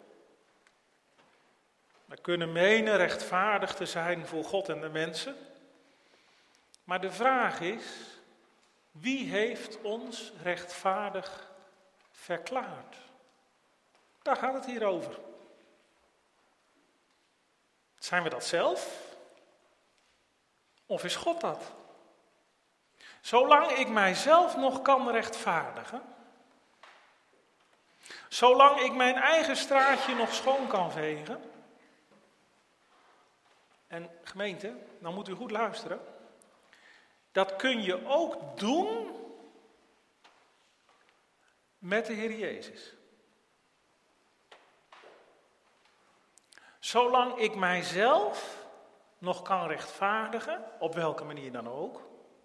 We kunnen menen rechtvaardig te zijn voor God en de mensen. Maar de vraag is, wie heeft ons rechtvaardig verklaard? Daar gaat het hier over. Zijn we dat zelf? Of is God dat? Zolang ik mijzelf nog kan rechtvaardigen, zolang ik mijn eigen straatje nog schoon kan vegen, en gemeente, dan moet u goed luisteren, dat kun je ook doen met de Heer Jezus. Zolang ik mijzelf nog kan rechtvaardigen, op welke manier dan ook,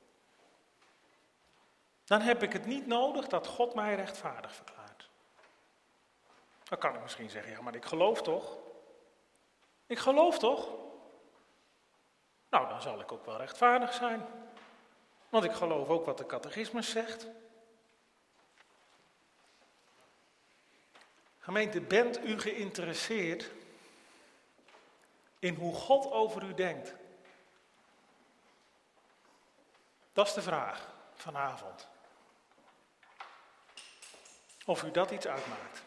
dan heb ik het niet nodig dat God mij rechtvaardig verklaart. Dan kan ik misschien zeggen, ja, maar ik geloof toch? Ik geloof toch? Nou, dan zal ik ook wel rechtvaardig zijn. Want ik geloof ook wat de catechismus zegt. Gemeente, bent u geïnteresseerd in hoe God over u denkt? Dat is de vraag vanavond. Of u dat iets uitmaakt.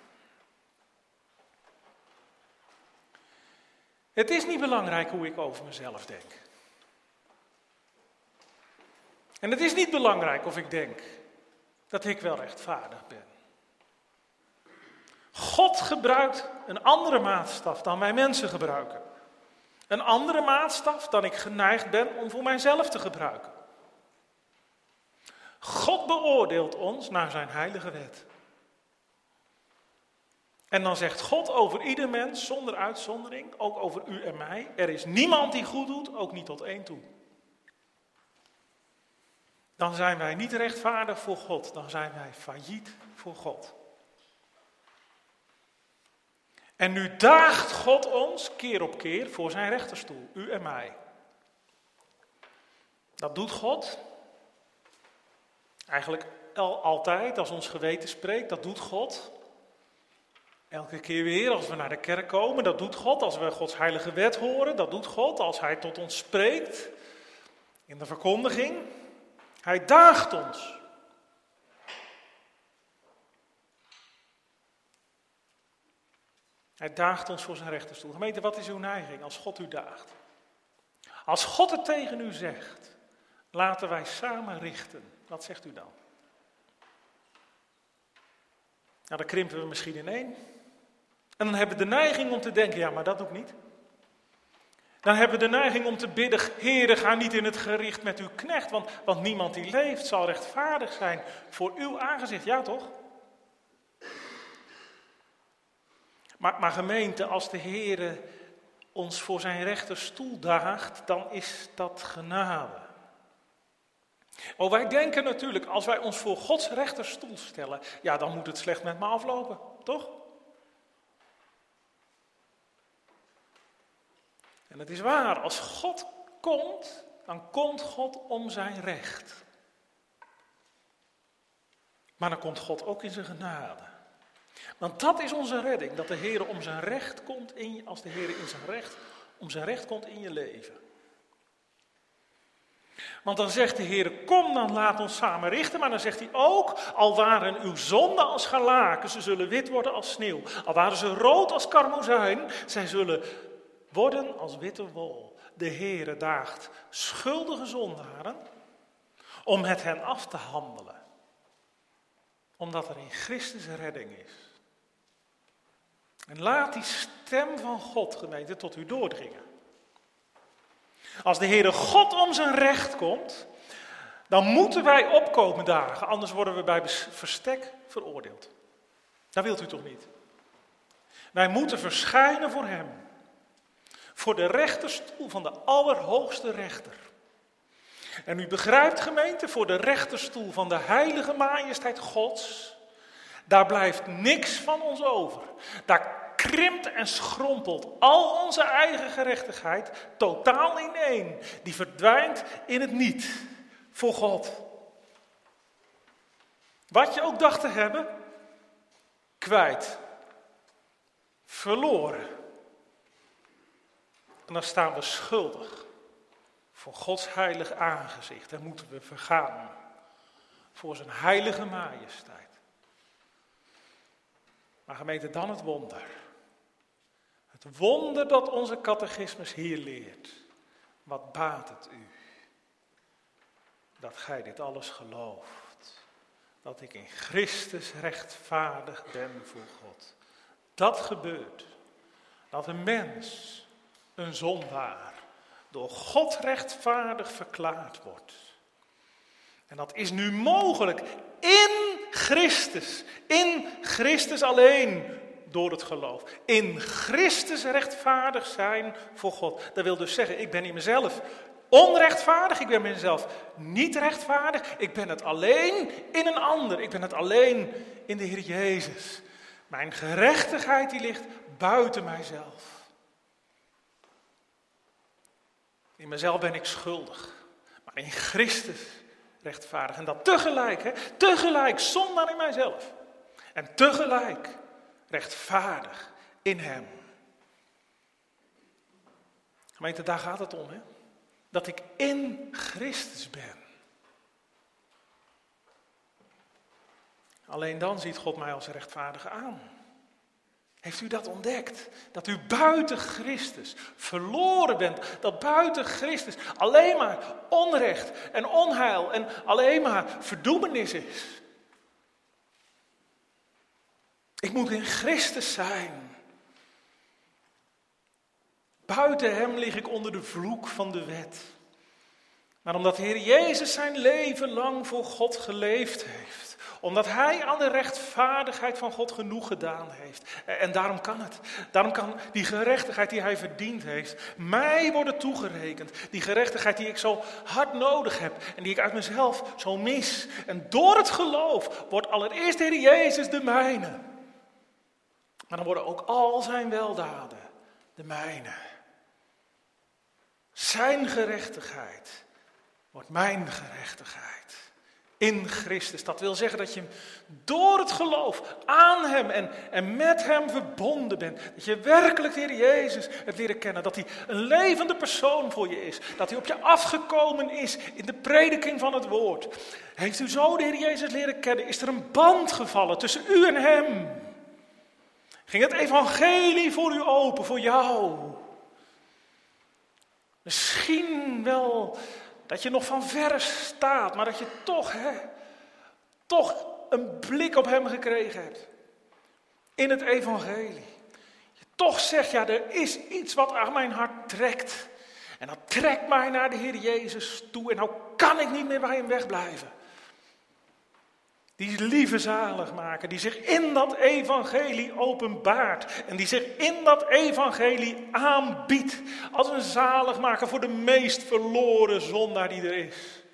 Het is niet belangrijk hoe ik over mezelf denk. En het is niet belangrijk of ik denk dat ik wel rechtvaardig ben. God gebruikt een andere maatstaf dan wij mensen gebruiken. Een andere maatstaf dan ik geneigd ben om voor mijzelf te gebruiken. God beoordeelt ons naar zijn heilige wet. En dan zegt God over ieder mens, zonder uitzondering, ook over u en mij, er is niemand die goed doet, ook niet tot één toe. Dan zijn wij niet rechtvaardig voor God, dan zijn wij failliet voor God. En nu daagt God ons keer op keer voor zijn rechterstoel, u en mij. Dat doet God. Eigenlijk altijd als ons geweten spreekt, dat doet God. Elke keer weer als we naar de kerk komen, dat doet God. Als we Gods heilige wet horen, dat doet God. Als hij tot ons spreekt in de verkondiging. Hij daagt ons. Hij daagt ons voor zijn rechterstoel. Gemeente, wat is uw neiging als God u daagt? Als God het tegen u zegt, laten wij samen richten. Wat zegt u dan? Nou, dan krimpen we misschien in één. En dan hebben we de neiging om te denken, ja, maar dat doe ik niet. Dan hebben we de neiging om te bidden, Heere, ga niet in het gericht met uw knecht, want niemand die leeft zal rechtvaardig zijn voor uw aangezicht. Ja, toch? Maar gemeente, als de Heere ons voor zijn rechterstoel daagt, dan is dat genade. Oh, wij denken natuurlijk, als wij ons voor Gods rechterstoel stellen, ja, dan moet het slecht met me aflopen, toch? En het is waar, als God komt, dan komt God om zijn recht. Maar dan komt God ook in zijn genade. Want dat is onze redding, dat de Heer om zijn recht komt als de Heer om zijn recht komt in je leven. Want dan zegt de Heer, kom dan laat ons samen richten. Maar dan zegt hij ook, al waren uw zonden als scharlaken, ze zullen wit worden als sneeuw. Al waren ze rood als karmozijn, zij zullen worden als witte wol. De Heere daagt schuldige zondaren om met hen af te handelen. Omdat er in Christus redding is. En laat die stem van God, gemeente, tot u doordringen. Als de Heere God om zijn recht komt, dan moeten wij opkomen dagen. Anders worden we bij verstek veroordeeld. Dat wilt u toch niet? Wij moeten verschijnen voor hem. Voor de rechterstoel van de allerhoogste rechter. En u begrijpt, gemeente, voor de rechterstoel van de heilige majesteit Gods, daar blijft niks van ons over. Daar krimpt en schrompelt al onze eigen gerechtigheid totaal ineen. Die verdwijnt in het niet voor God. Wat je ook dacht te hebben, kwijt, verloren. En dan staan we schuldig voor Gods heilig aangezicht. En moeten we vergaan voor zijn heilige majesteit. Maar gemeente, dan het wonder. Het wonder dat onze catechismus hier leert. Wat baat het u? Dat gij dit alles gelooft. Dat ik in Christus rechtvaardig ben voor God. Dat gebeurt. Dat een mens, een zondaar, door God rechtvaardig verklaard wordt. En dat is nu mogelijk in Christus. In Christus alleen door het geloof. In Christus rechtvaardig zijn voor God. Dat wil dus zeggen, ik ben in mezelf onrechtvaardig. Ik ben in mezelf niet rechtvaardig. Ik ben het alleen in een ander. Ik ben het alleen in de Heer Jezus. Mijn gerechtigheid die ligt buiten mijzelf. In mezelf ben ik schuldig. Maar in Christus rechtvaardig. En dat tegelijk zondaar in mijzelf. En tegelijk rechtvaardig in hem. Gemeente, daar gaat het om, hè? Dat ik in Christus ben. Alleen dan ziet God mij als rechtvaardige aan. Heeft u dat ontdekt? Dat u buiten Christus verloren bent. Dat buiten Christus alleen maar onrecht en onheil en alleen maar verdoemenis is. Ik moet in Christus zijn. Buiten hem lig ik onder de vloek van de wet. Maar omdat de Heer Jezus zijn leven lang voor God geleefd heeft. Omdat hij aan de rechtvaardigheid van God genoeg gedaan heeft. En daarom kan het. Daarom kan die gerechtigheid die hij verdiend heeft mij worden toegerekend. Die gerechtigheid die ik zo hard nodig heb en die ik uit mezelf zo mis. En door het geloof wordt allereerst de Heer Jezus de mijne. Maar dan worden ook al zijn weldaden de mijne. Zijn gerechtigheid wordt mijn gerechtigheid. In Christus. Dat wil zeggen dat je door het geloof aan hem en met hem verbonden bent. Dat je werkelijk de Heer Jezus hebt leren kennen. Dat hij een levende persoon voor je is. Dat hij op je afgekomen is in de prediking van het woord. Heeft u zo de Heer Jezus leren kennen? Is er een band gevallen tussen u en hem? Ging het evangelie voor u open, voor jou? Misschien wel dat je nog van verre staat, maar dat je toch een blik op hem gekregen hebt. In het evangelie. Je toch zegt, ja, er is iets wat aan mijn hart trekt. En dat trekt mij naar de Heer Jezus toe. En nou kan ik niet meer bij hem wegblijven. Die lieve zaligmaker, die zich in dat evangelie openbaart. En die zich in dat evangelie aanbiedt. Als een zaligmaker voor de meest verloren zondaar die er is.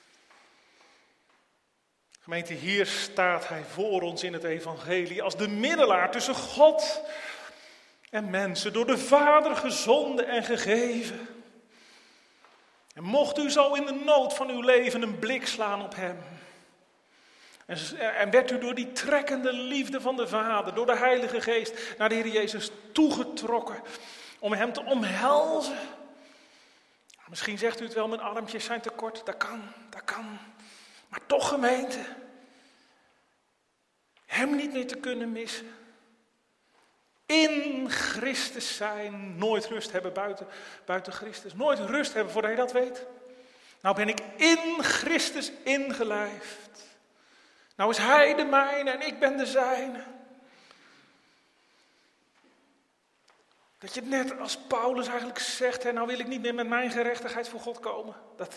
Gemeente, hier staat hij voor ons in het evangelie. Als de middelaar tussen God en mensen. Door de Vader gezonden en gegeven. En mocht u zo in de nood van uw leven een blik slaan op hem. En werd u door die trekkende liefde van de Vader, door de Heilige Geest, naar de Heer Jezus toegetrokken. Om hem te omhelzen. Misschien zegt u het wel, mijn armpjes zijn te kort. Dat kan. Maar toch, gemeente. Hem niet meer te kunnen missen. In Christus zijn. Nooit rust hebben buiten Christus. Nooit rust hebben voordat je dat weet. Nou ben ik in Christus ingelijfd. Nou is hij de mijne en ik ben de zijne. Dat je net als Paulus eigenlijk zegt, nou wil ik niet meer met mijn gerechtigheid voor God komen.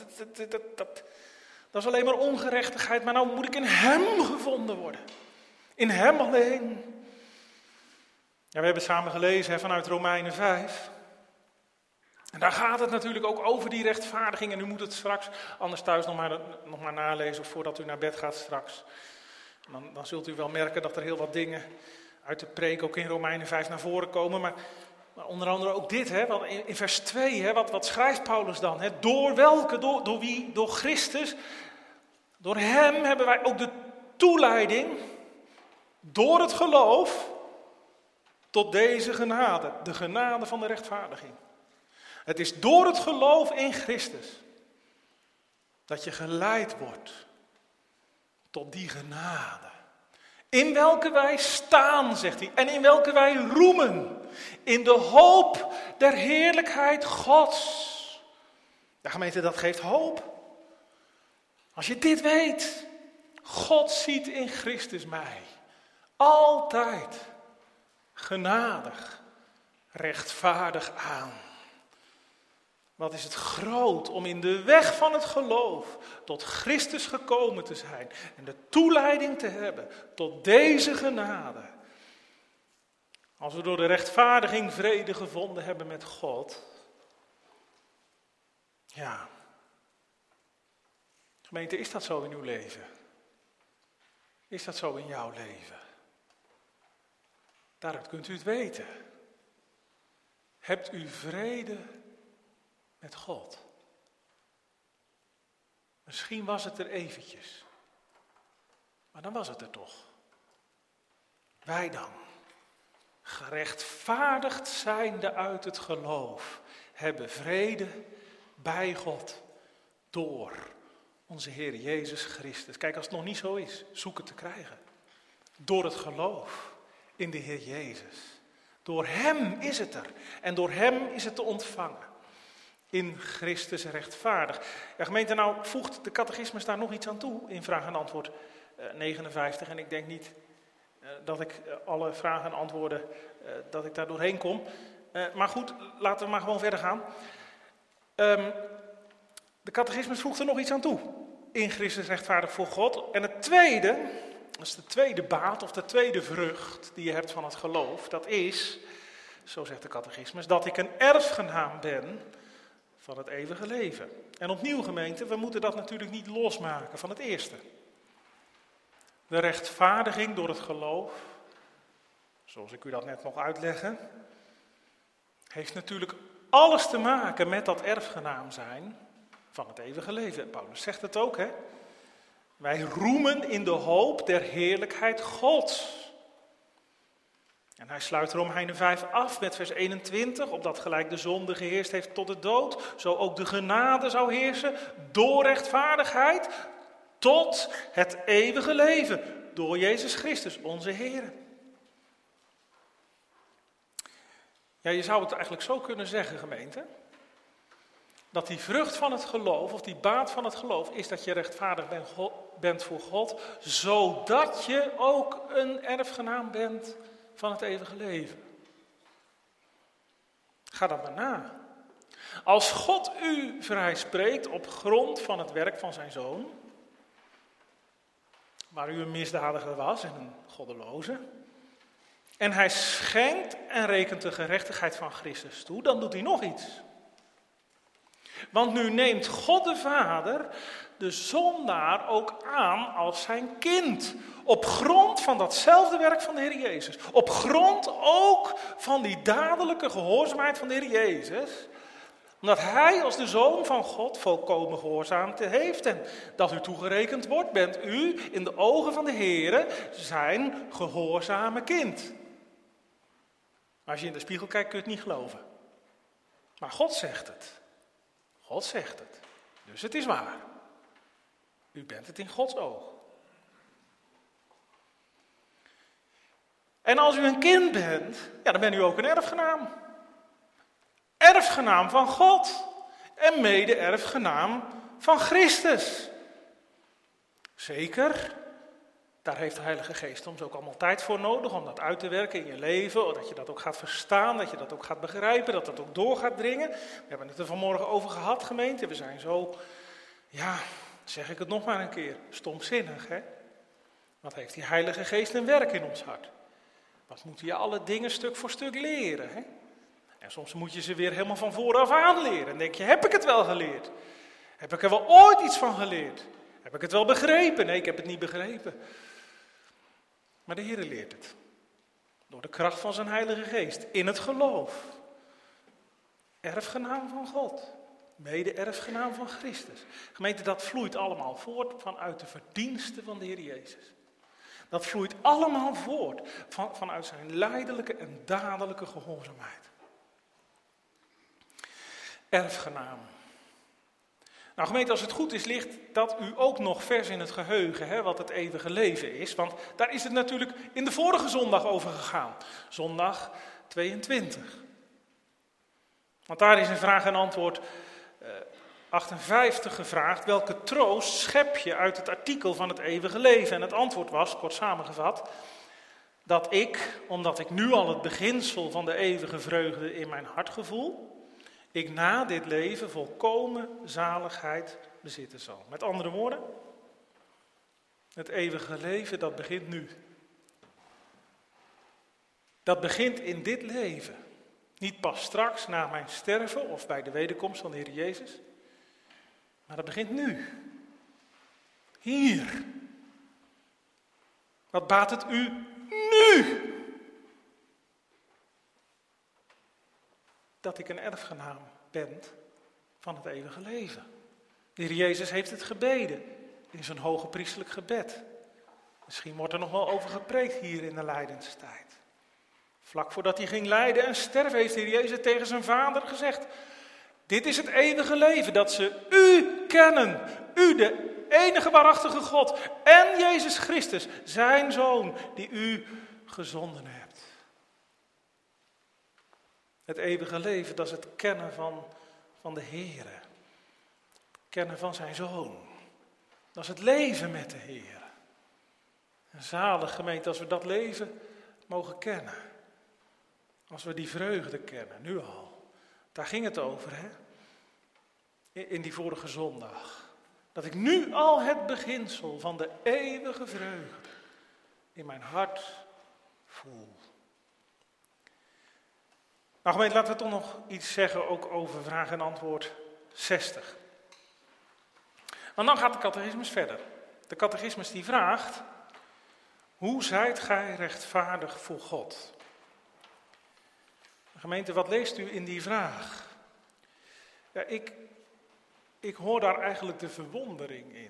Dat is alleen maar ongerechtigheid, maar nou moet ik in hem gevonden worden. In hem alleen. Ja, we hebben samen gelezen vanuit Romeinen 5. En daar gaat het natuurlijk ook over die rechtvaardiging. En u moet het straks anders thuis nog maar nalezen of voordat u naar bed gaat straks. Dan zult u wel merken dat er heel wat dingen uit de preek ook in Romeinen 5 naar voren komen. Maar onder andere ook dit, in vers 2, wat schrijft Paulus dan? Door welke, door wie? Door Christus. Door hem hebben wij ook de toeleiding, door het geloof, tot deze genade. De genade van de rechtvaardiging. Het is door het geloof in Christus dat je geleid wordt tot die genade. In welke wij staan, zegt hij, en in welke wij roemen. In de hoop der heerlijkheid Gods. Ja, gemeente, dat geeft hoop. Als je dit weet, God ziet in Christus mij. Altijd genadig, rechtvaardig aan. Wat is het groot om in de weg van het geloof tot Christus gekomen te zijn. En de toeleiding te hebben tot deze genade. Als we door de rechtvaardiging vrede gevonden hebben met God. Ja. Gemeente, is dat zo in uw leven? Is dat zo in jouw leven? Daaruit kunt u het weten. Hebt u vrede met God? Misschien was het er eventjes. Maar dan was het er toch. Wij dan, gerechtvaardigd zijnde uit het geloof, hebben vrede bij God door onze Heer Jezus Christus. Kijk, als het nog niet zo is, zoek het te krijgen. Door het geloof in de Heer Jezus. Door hem is het er. En door hem is het te ontvangen. In Christus rechtvaardig. Ja, gemeente, nou voegt de catechismus daar nog iets aan toe in vraag en antwoord 59. En ik denk niet dat ik alle vragen en antwoorden, dat ik daar doorheen kom. Maar goed, laten we maar gewoon verder gaan. De catechismus voegt er nog iets aan toe. In Christus rechtvaardig voor God. En het tweede, dat is de tweede baat of de tweede vrucht die je hebt van het geloof. Dat is, zo zegt de catechismus, dat ik een erfgenaam ben van het eeuwige leven. En opnieuw, gemeente, we moeten dat natuurlijk niet losmaken van het eerste. De rechtvaardiging door het geloof, zoals ik u dat net nog uitlegde, heeft natuurlijk alles te maken met dat erfgenaam zijn van het eeuwige leven. Paulus zegt het ook, hè? Wij roemen in de hoop der heerlijkheid Gods. En hij sluit Romeinen 5 af met vers 21, opdat gelijk de zonde geheerst heeft tot de dood, zo ook de genade zou heersen door rechtvaardigheid tot het eeuwige leven, door Jezus Christus, onze Heer. Ja, je zou het eigenlijk zo kunnen zeggen, gemeente. Dat die vrucht van het geloof, of die baat van het geloof, is dat je rechtvaardig bent voor God, zodat je ook een erfgenaam bent van het eeuwige leven. Ga dat maar na. Als God u vrijspreekt op grond van het werk van zijn Zoon, waar u een misdadiger was en een goddeloze, en hij schenkt en rekent de gerechtigheid van Christus toe, dan doet hij nog iets. Want nu neemt God de Vader de zondaar ook aan als zijn kind. Op grond van datzelfde werk van de Heer Jezus. Op grond ook van die dadelijke gehoorzaamheid van de Heer Jezus. Omdat hij als de Zoon van God volkomen gehoorzaamd heeft. En dat u toegerekend wordt, bent u in de ogen van de Heer zijn gehoorzame kind. Maar als je in de spiegel kijkt kun je het niet geloven. Maar God zegt het. God zegt het. Dus het is waar. U bent het in Gods oog. En als u een kind bent, ja, dan bent u ook een erfgenaam. Erfgenaam van God. En mede-erfgenaam van Christus. Zeker, daar heeft de Heilige Geest soms ook allemaal tijd voor nodig om dat uit te werken in je leven. Dat je dat ook gaat verstaan, dat je dat ook gaat begrijpen, dat dat ook door gaat dringen. We hebben het er vanmorgen over gehad, gemeente. We zijn zo, ja, zeg ik het nog maar een keer, stomzinnig, hè. Wat heeft die Heilige Geest een werk in ons hart? Wat moet je alle dingen stuk voor stuk leren, hè? En soms moet je ze weer helemaal van vooraf aan leren. En denk je, heb ik het wel geleerd? Heb ik er wel ooit iets van geleerd? Heb ik het wel begrepen? Nee, ik heb het niet begrepen. Maar de Heer leert het. Door de kracht van zijn Heilige Geest. In het geloof. Erfgenaam van God. Mede-erfgenaam van Christus. Gemeente, dat vloeit allemaal voort vanuit de verdiensten van de Heer Jezus. Dat vloeit allemaal voort vanuit zijn lijdelijke en dadelijke gehoorzaamheid. Erfgenaam. Nou gemeente, als het goed is, ligt dat u ook nog vers in het geheugen, hè, wat het eeuwige leven is. Want daar is het natuurlijk in de vorige zondag over gegaan. Zondag 22. Want daar is in vraag en antwoord 58 gevraagd. Welke troost schep je uit het artikel van het eeuwige leven? En het antwoord was, kort samengevat, dat ik, omdat ik nu al het beginsel van de eeuwige vreugde in mijn hart gevoel, ik na dit leven volkomen zaligheid bezitten zal. Met andere woorden, het eeuwige leven, dat begint nu. Dat begint in dit leven. Niet pas straks na mijn sterven of bij de wederkomst van de Heer Jezus. Maar dat begint nu. Hier. Wat baat het u nu? Dat ik een erfgenaam ben van het eeuwige leven. De Heer Jezus heeft het gebeden in zijn hoge priestelijk gebed. Misschien wordt er nog wel over gepreekt hier in de lijdenstijd. Vlak voordat hij ging lijden en sterven heeft de Heer Jezus tegen zijn Vader gezegd: dit is het eeuwige leven, dat ze u kennen, u de enige waarachtige God en Jezus Christus, zijn Zoon, die u gezonden hebt. Het eeuwige leven, dat is het kennen van de Heere. Kennen van zijn Zoon. Dat is het leven met de Heer. En zalig gemeente als we dat leven mogen kennen. Als we die vreugde kennen, nu al. Daar ging het over, hè? In die vorige zondag. Dat ik nu al het beginsel van de eeuwige vreugde in mijn hart voel. Nou gemeente, laten we toch nog iets zeggen ook over vraag en antwoord 60. Want dan gaat de catechismus verder. De catechismus die vraagt: hoe zijt gij rechtvaardig voor God? Gemeente, wat leest u in die vraag? Ja, ik hoor daar eigenlijk de verwondering in.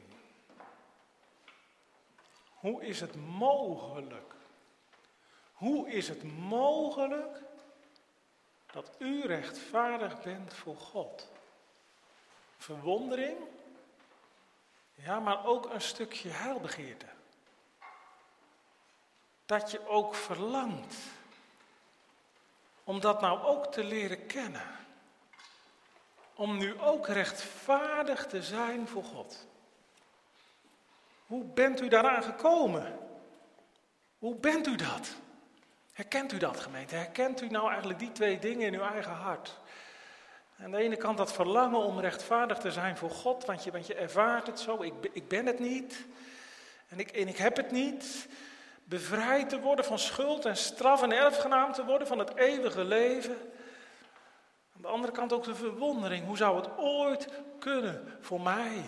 Hoe is het mogelijk? Hoe is het mogelijk dat u rechtvaardig bent voor God? Verwondering, ja, maar ook een stukje heilbegeerte. Dat je ook verlangt om dat nou ook te leren kennen. Om nu ook rechtvaardig te zijn voor God. Hoe bent u daaraan gekomen? Hoe bent u dat? Herkent u dat, gemeente? Herkent u nou eigenlijk die twee dingen in uw eigen hart? Aan de ene kant dat verlangen om rechtvaardig te zijn voor God, want je ervaart het zo, ik ben het niet en ik heb het niet. Bevrijd te worden van schuld en straf en erfgenaam te worden van het eeuwige leven. Aan de andere kant ook de verwondering, hoe zou het ooit kunnen voor mij?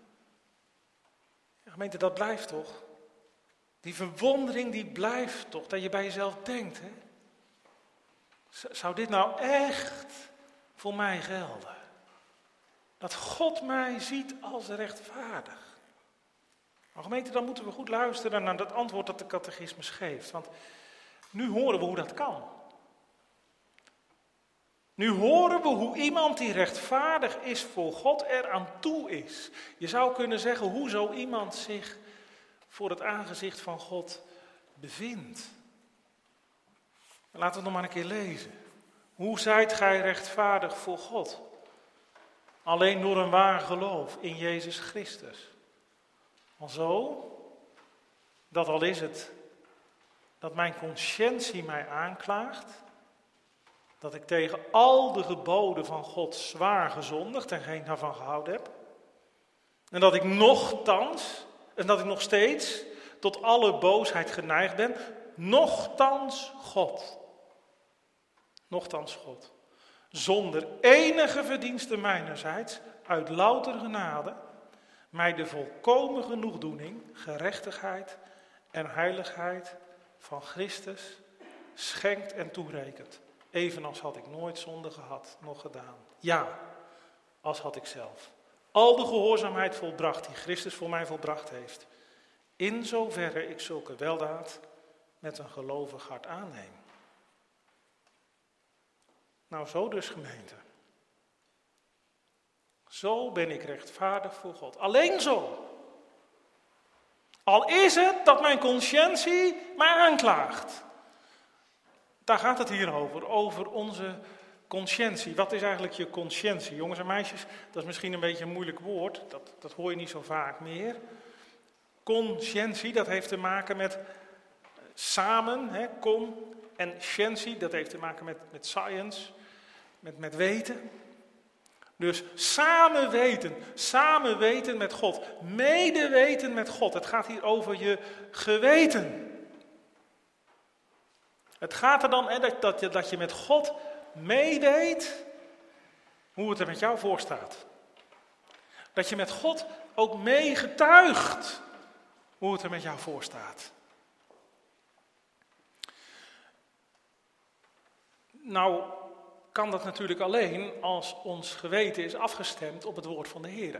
Ja, gemeente, dat blijft toch? Die verwondering die blijft toch, dat je bij jezelf denkt, hè? Zou dit nou echt voor mij gelden? Dat God mij ziet als rechtvaardig. Maar gemeente, dan moeten we goed luisteren naar dat antwoord dat de catechismus geeft. Want nu horen we hoe dat kan. Nu horen we hoe iemand die rechtvaardig is voor God eraan toe is. Je zou kunnen zeggen hoe zo iemand zich voor het aangezicht van God bevindt. Laten we het nog maar een keer lezen. Hoe zijt gij rechtvaardig voor God? Alleen door een waar geloof in Jezus Christus. Alzo, dat al is het dat mijn consciëntie mij aanklaagt, dat ik tegen al de geboden van God zwaar gezondigd en geen daarvan gehouden heb, en dat ik nog steeds tot alle boosheid geneigd ben, nochtans God, zonder enige verdienste mijnerzijds, uit louter genade, mij de volkomen genoegdoening, gerechtigheid en heiligheid van Christus schenkt en toerekent. Evenals had ik nooit zonde gehad, nog gedaan. Ja, als had ik zelf al de gehoorzaamheid volbracht die Christus voor mij volbracht heeft. In zoverre ik zulke weldaad met een gelovig hart aanneem. Nou, zo dus, gemeente. Zo ben ik rechtvaardig voor God. Alleen zo. Al is het dat mijn consciëntie mij aanklaagt. Daar gaat het hier over onze consciëntie. Wat is eigenlijk je consciëntie? Jongens en meisjes, dat is misschien een beetje een moeilijk woord. Dat hoor je niet zo vaak meer. Consciëntie, dat heeft te maken met samen, con, en scientie, dat heeft te maken met science, met weten. Dus samen weten met God, medeweten met God. Het gaat hier over je geweten. Het gaat er dan dat je met God meedeed hoe het er met jou voor staat. Dat je met God ook meegetuigt hoe het er met jou voor staat. Nou kan dat natuurlijk alleen als ons geweten is afgestemd op het woord van de Heer.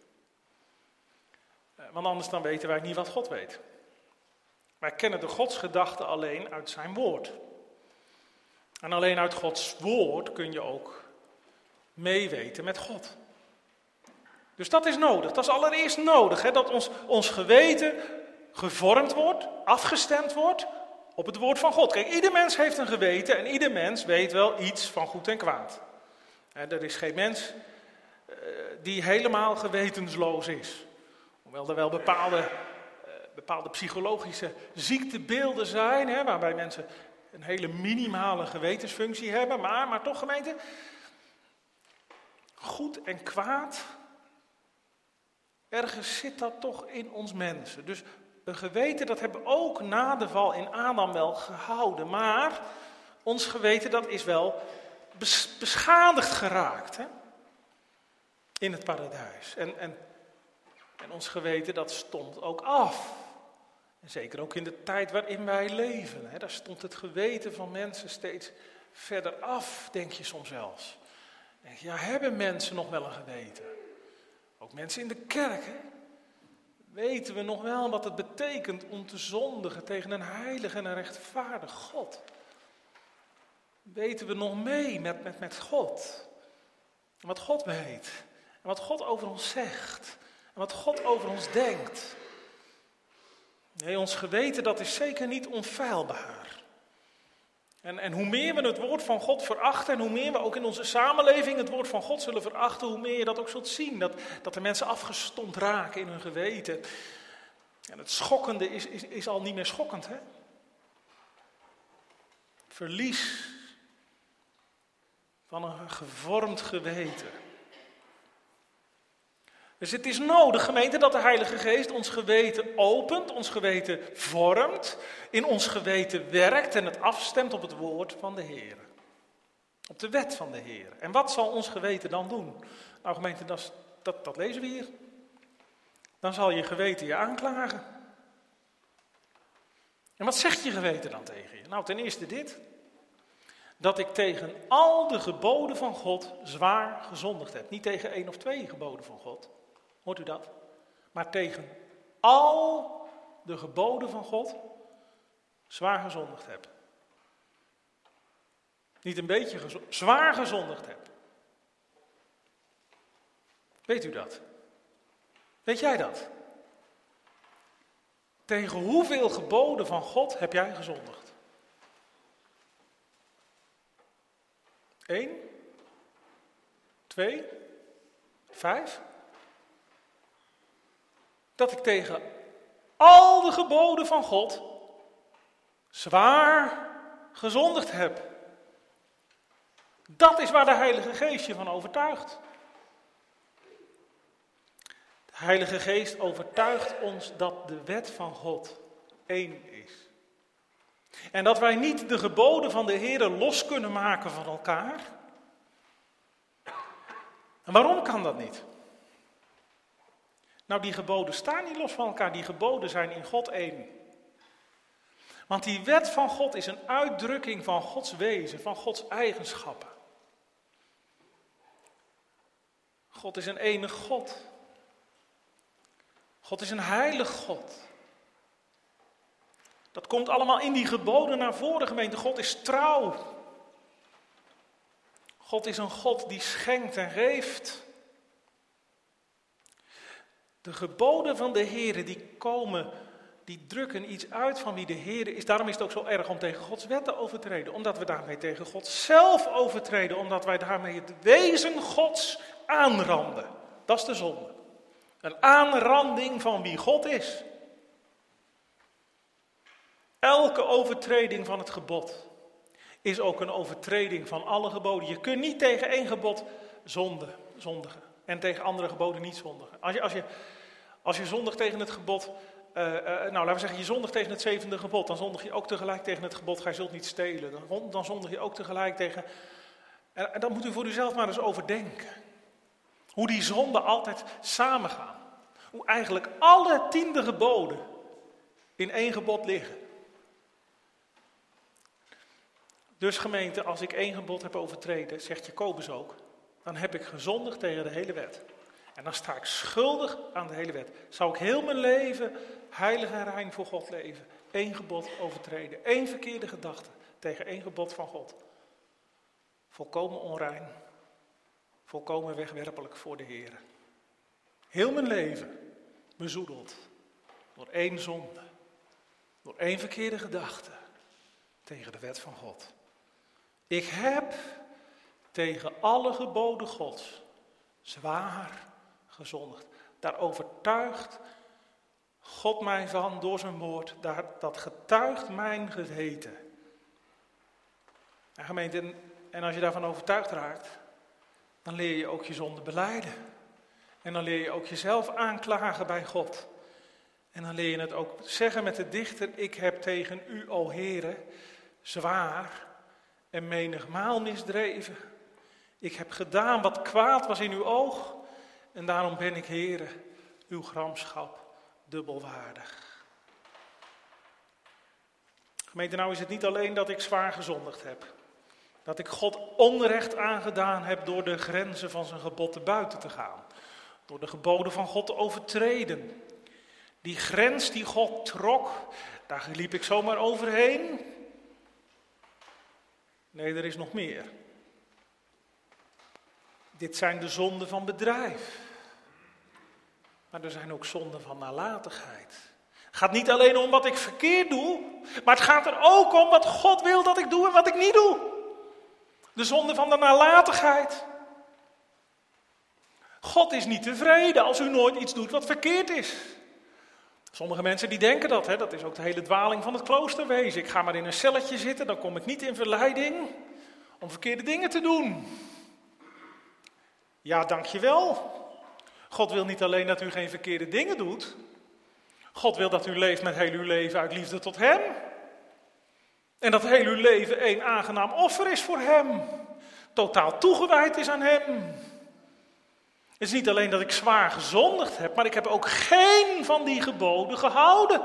Want anders dan weten wij niet wat God weet. Wij kennen de godsgedachte alleen uit zijn woord. En alleen uit Gods woord kun je ook meeweten met God. Dus dat is nodig. Dat is allereerst nodig, dat ons geweten gevormd wordt, afgestemd wordt op het woord van God. Kijk, ieder mens heeft een geweten en ieder mens weet wel iets van goed en kwaad. Er is geen mens die helemaal gewetensloos is. Hoewel er wel bepaalde psychologische ziektebeelden zijn, waarbij mensen een hele minimale gewetensfunctie hebben. Maar toch, gemeente, goed en kwaad, ergens zit dat toch in ons mensen. Dus een geweten, dat hebben we ook na de val in Adam wel gehouden. Maar ons geweten, dat is wel beschadigd geraakt in het paradijs. En ons geweten, dat stond ook af. En zeker ook in de tijd waarin wij leven. Daar stond het geweten van mensen steeds verder af, denk je soms zelfs. Ja, hebben mensen nog wel een geweten? Ook mensen in de kerk, weten we nog wel wat het betekent om te zondigen tegen een heilig en een rechtvaardig God? Weten we nog mee met God? En wat God weet. En wat God over ons zegt. En wat God over ons denkt. Nee, ons geweten, dat is zeker niet onfeilbaar. En hoe meer we het woord van God verachten en hoe meer we ook in onze samenleving het woord van God zullen verachten, hoe meer je dat ook zult zien. Dat de mensen afgestompt raken in hun geweten. En het schokkende is al niet meer schokkend, hè? Verlies van een gevormd geweten. Dus het is nodig, gemeente, dat de Heilige Geest ons geweten opent, ons geweten vormt, in ons geweten werkt en het afstemt op het woord van de Heer. Op de wet van de Heer. En wat zal ons geweten dan doen? Nou gemeente, dat lezen we hier. Dan zal je geweten je aanklagen. En wat zegt je geweten dan tegen je? Nou, ten eerste dit. Dat ik tegen al de geboden van God zwaar gezondigd heb. Niet tegen 1 of 2 geboden van God. Hoort u dat? Maar tegen al de geboden van God zwaar gezondigd heb. Niet een beetje zwaar gezondigd heb. Weet u dat? Weet jij dat? Tegen hoeveel geboden van God heb jij gezondigd? 1? 2? 5? Dat ik tegen al de geboden van God zwaar gezondigd heb. Dat is waar de Heilige Geest je van overtuigt. De Heilige Geest overtuigt ons dat de wet van God één is. En dat wij niet de geboden van de Heer los kunnen maken van elkaar. En waarom kan dat niet? Nou, die geboden staan niet los van elkaar. Die geboden zijn in God één. Want die wet van God is een uitdrukking van Gods wezen, van Gods eigenschappen. God is een enig God. God is een heilig God. Dat komt allemaal in die geboden naar voren, gemeente. God is trouw. God is een God die schenkt en geeft. De geboden van de Heere die drukken iets uit van wie de Heere is. Daarom is het ook zo erg om tegen Gods wet te overtreden. Omdat we daarmee tegen God zelf overtreden. Omdat wij daarmee het wezen Gods aanranden. Dat is de zonde. Een aanranding van wie God is. Elke overtreding van het gebod is ook een overtreding van alle geboden. Je kunt niet tegen één gebod zondigen en tegen andere geboden niet zondigen. Als je zondigt tegen het gebod, laten we zeggen je zondigt tegen het 7e gebod, dan zondig je ook tegelijk tegen het gebod, gij zult niet stelen. Dan zondig je ook tegelijk tegen, en dan moet u voor uzelf maar eens overdenken. Hoe die zonden altijd samengaan. Hoe eigenlijk alle 10e geboden in één gebod liggen. Dus gemeente, als ik 1 gebod heb overtreden, zegt Jacobus ook, dan heb ik gezondigd tegen de hele wet. En dan sta ik schuldig aan de hele wet. Zou ik heel mijn leven heilig en rein voor God leven. 1 gebod overtreden, 1 verkeerde gedachte tegen 1 gebod van God. Volkomen onrein, volkomen wegwerpelijk voor de Heer. Heel mijn leven bezoedeld door 1 zonde, door 1 verkeerde gedachte tegen de wet van God. Ik heb tegen alle geboden Gods zwaar gezondigd. Daar overtuigt God mij van door zijn woord. Dat getuigt mijn geweten. En gemeente, en als je daarvan overtuigd raakt, dan leer je ook je zonde belijden. En dan leer je ook jezelf aanklagen bij God. En dan leer je het ook zeggen met de dichter, ik heb tegen u, o Heere, zwaar en menigmaal misdreven. Ik heb gedaan wat kwaad was in uw oog. En daarom ben ik, Heere, uw gramschap dubbelwaardig. Gemeente, nou is het niet alleen dat ik zwaar gezondigd heb. Dat ik God onrecht aangedaan heb door de grenzen van zijn gebod te buiten te gaan. Door de geboden van God te overtreden. Die grens die God trok, daar liep ik zomaar overheen. Nee, er is nog meer. Dit zijn de zonden van bedrijf. Maar er zijn ook zonden van nalatigheid. Het gaat niet alleen om wat ik verkeerd doe, maar het gaat er ook om wat God wil dat ik doe en wat ik niet doe. De zonde van de nalatigheid. God is niet tevreden als u nooit iets doet wat verkeerd is. Sommige mensen die denken dat, dat is ook de hele dwaling van het kloosterwezen. Ik ga maar in een celletje zitten, dan kom ik niet in verleiding om verkeerde dingen te doen. Ja, dankjewel. God wil niet alleen dat u geen verkeerde dingen doet. God wil dat u leeft met heel uw leven uit liefde tot hem. En dat heel uw leven één aangenaam offer is voor hem. Totaal toegewijd is aan hem. Het is niet alleen dat ik zwaar gezondigd heb, maar ik heb ook geen van die geboden gehouden.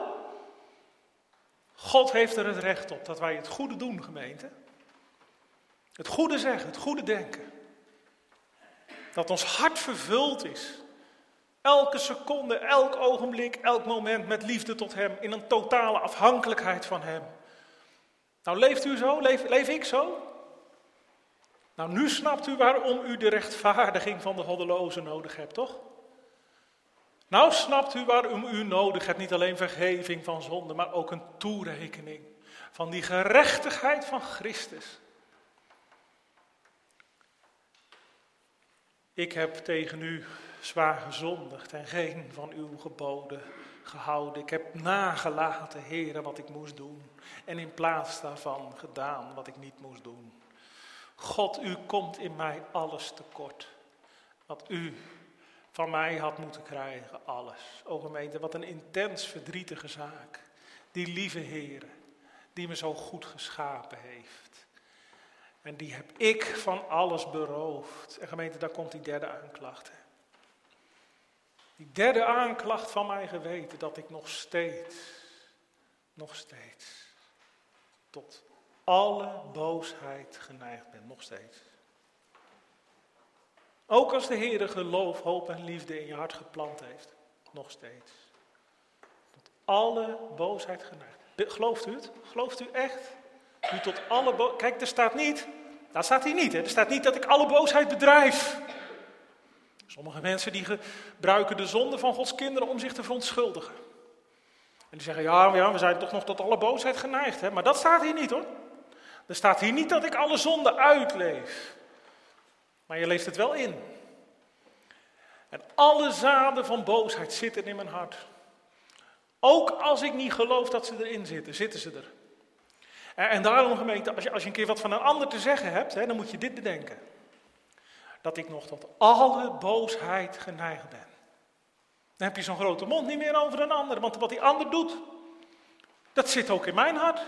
God heeft er het recht op dat wij het goede doen, gemeente. Het goede zeggen, het goede denken. Dat ons hart vervuld is. Elke seconde, elk ogenblik, elk moment met liefde tot hem. In een totale afhankelijkheid van hem. Nou, leeft u zo? Leef ik zo? Nou, nu snapt u waarom u de rechtvaardiging van de goddelozen nodig hebt, toch? Nou snapt u waarom u nodig hebt, niet alleen vergeving van zonde, maar ook een toerekening van die gerechtigheid van Christus. Ik heb tegen u zwaar gezondigd en geen van uw geboden gehouden. Ik heb nagelaten, Heere, wat ik moest doen. En in plaats daarvan gedaan wat ik niet moest doen. God, u komt in mij alles tekort. Wat u van mij had moeten krijgen, alles. O gemeente, wat een intens verdrietige zaak. Die lieve Heere, die me zo goed geschapen heeft. En die heb ik van alles beroofd. En gemeente, daar komt die derde aanklacht. Die derde aanklacht van mijn geweten, dat ik nog steeds, tot alle boosheid geneigd ben, nog steeds. Ook als de Heere geloof, hoop en liefde in je hart geplant heeft, nog steeds. Tot alle boosheid geneigd. Gelooft u het? Gelooft u echt? U tot alle boosheid. Kijk, er staat niet, dat staat hier niet, hè? Er staat niet dat ik alle boosheid bedrijf. Sommige mensen die gebruiken de zonde van Gods kinderen om zich te verontschuldigen. En die zeggen, ja, we zijn toch nog tot alle boosheid geneigd. Hè? Maar dat staat hier niet, hoor. Er staat hier niet dat ik alle zonde uitleef. Maar je leeft het wel in. En alle zaden van boosheid zitten in mijn hart. Ook als ik niet geloof dat ze erin zitten, zitten ze er. En daarom, gemeente, als je een keer wat van een ander te zeggen hebt, dan moet je dit bedenken. Dat ik nog tot alle boosheid geneigd ben. Dan heb je zo'n grote mond niet meer over een ander. Want wat die ander doet, dat zit ook in mijn hart.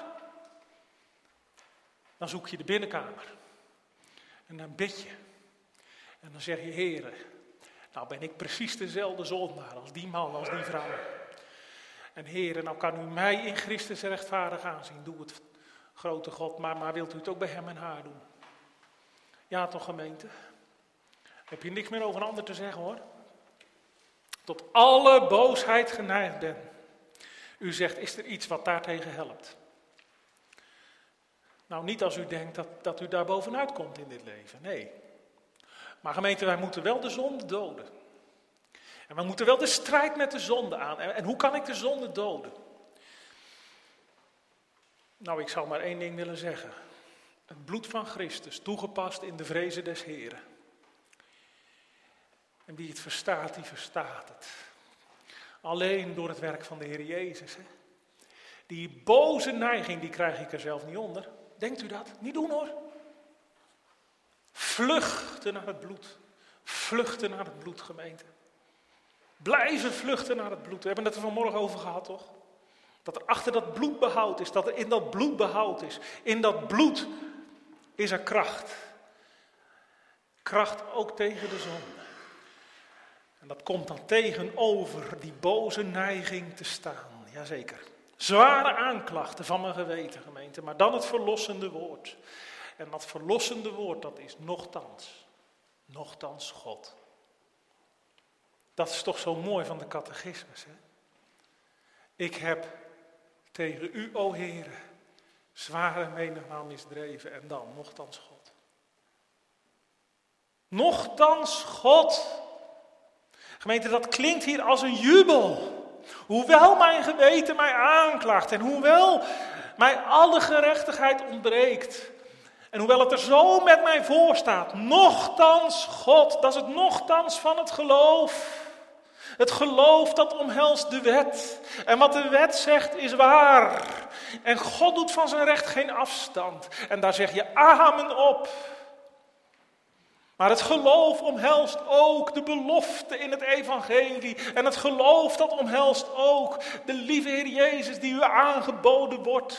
Dan zoek je de binnenkamer. En dan bid je. En dan zeg je, Heere, nou ben ik precies dezelfde zondaar als die man, als die vrouw. En Heere, nou kan u mij in Christus rechtvaardig aanzien. Doe het, grote God, maar wilt u het ook bij hem en haar doen? Ja toch, gemeente? Heb je niks meer over een ander te zeggen, hoor. Tot alle boosheid geneigd ben. U zegt, is er iets wat daartegen helpt? Nou, niet als u denkt dat u daar bovenuit komt in dit leven, nee. Maar gemeente, wij moeten wel de zonde doden. En we moeten wel de strijd met de zonde aan. En hoe kan ik de zonde doden? Nou, ik zou maar één ding willen zeggen. Het bloed van Christus, toegepast in de vrezen des Heren. En wie het verstaat, die verstaat het. Alleen door het werk van de Heer Jezus. Hè? Die boze neiging, die krijg ik er zelf niet onder. Denkt u dat? Niet doen, hoor. Vluchten naar het bloed. Vluchten naar het bloed, gemeente. Blijven vluchten naar het bloed. We hebben het er vanmorgen over gehad, toch? Dat er achter dat bloed behoud is. Dat er in dat bloed behoud is. In dat bloed is er kracht. Kracht ook tegen de zonde. En dat komt dan tegenover die boze neiging te staan. Jazeker. Zware aanklachten van mijn geweten, gemeente. Maar dan het verlossende woord. En dat verlossende woord, dat is nochtans. Nochtans God. Dat is toch zo mooi van de catechismus, hè? Ik heb tegen u, o Heere, zware menigmaal misdreven en dan, nochtans God. Nochtans God. Gemeente, dat klinkt hier als een jubel. Hoewel mijn geweten mij aanklaagt en hoewel mij alle gerechtigheid ontbreekt. En hoewel het er zo met mij voor staat, nochtans God, dat is het nochtans van het geloof. Het geloof dat omhelst de wet. En wat de wet zegt is waar. En God doet van zijn recht geen afstand. En daar zeg je amen op. Maar het geloof omhelst ook de belofte in het evangelie. En het geloof dat omhelst ook de lieve Heer Jezus die u aangeboden wordt.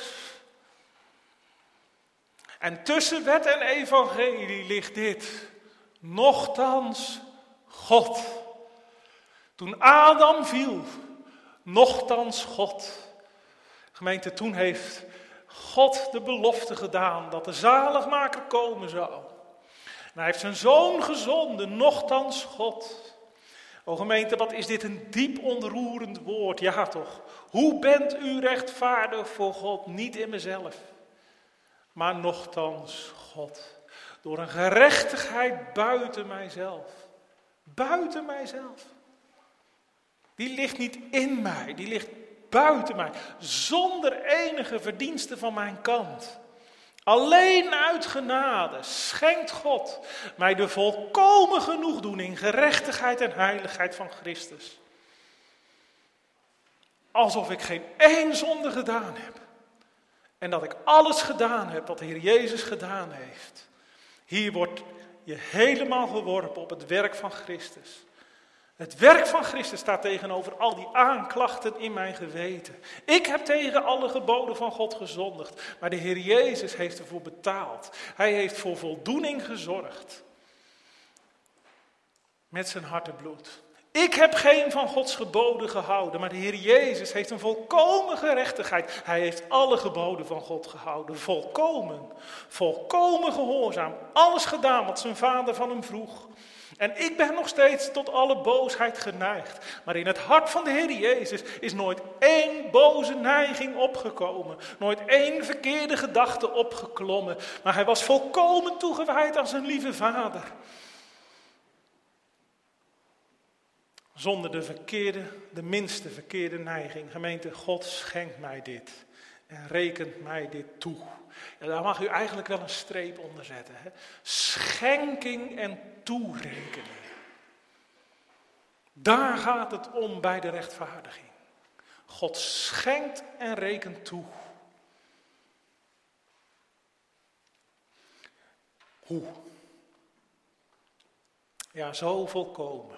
En tussen wet en evangelie ligt dit. Nochtans God. Toen Adam viel, nochtans God. Gemeente, toen heeft God de belofte gedaan dat de zaligmaker komen zou. En hij heeft zijn zoon gezonden, nochtans God. O gemeente, wat is dit een diep ontroerend woord, ja toch. Hoe bent u rechtvaardig voor God, niet in mezelf, maar nochtans God. Door een gerechtigheid buiten mijzelf. Buiten mijzelf. Die ligt niet in mij, die ligt buiten mij. Zonder enige verdienste van mijn kant. Alleen uit genade schenkt God mij de volkomen genoegdoening, gerechtigheid en heiligheid van Christus. Alsof ik geen één zonde gedaan heb. En dat ik alles gedaan heb wat de Heer Jezus gedaan heeft. Hier wordt je helemaal geworpen op het werk van Christus. Het werk van Christus staat tegenover al die aanklachten in mijn geweten. Ik heb tegen alle geboden van God gezondigd, maar de Heer Jezus heeft ervoor betaald. Hij heeft voor voldoening gezorgd. Met zijn hart en bloed. Ik heb geen van Gods geboden gehouden, maar de Heer Jezus heeft een volkomen gerechtigheid. Hij heeft alle geboden van God gehouden, volkomen gehoorzaam. Alles gedaan wat zijn vader van hem vroeg. En ik ben nog steeds tot alle boosheid geneigd. Maar in het hart van de Heer Jezus is nooit één boze neiging opgekomen. Nooit één verkeerde gedachte opgeklommen. Maar hij was volkomen toegewijd aan zijn lieve vader. Zonder de minste verkeerde neiging. Gemeente, God schenkt mij dit. En rekent mij dit toe. En daar mag u eigenlijk wel een streep onder zetten. Hè? Schenking en toerekening. Daar gaat het om bij de rechtvaardiging. God schenkt en rekent toe. Hoe? Ja, zo volkomen.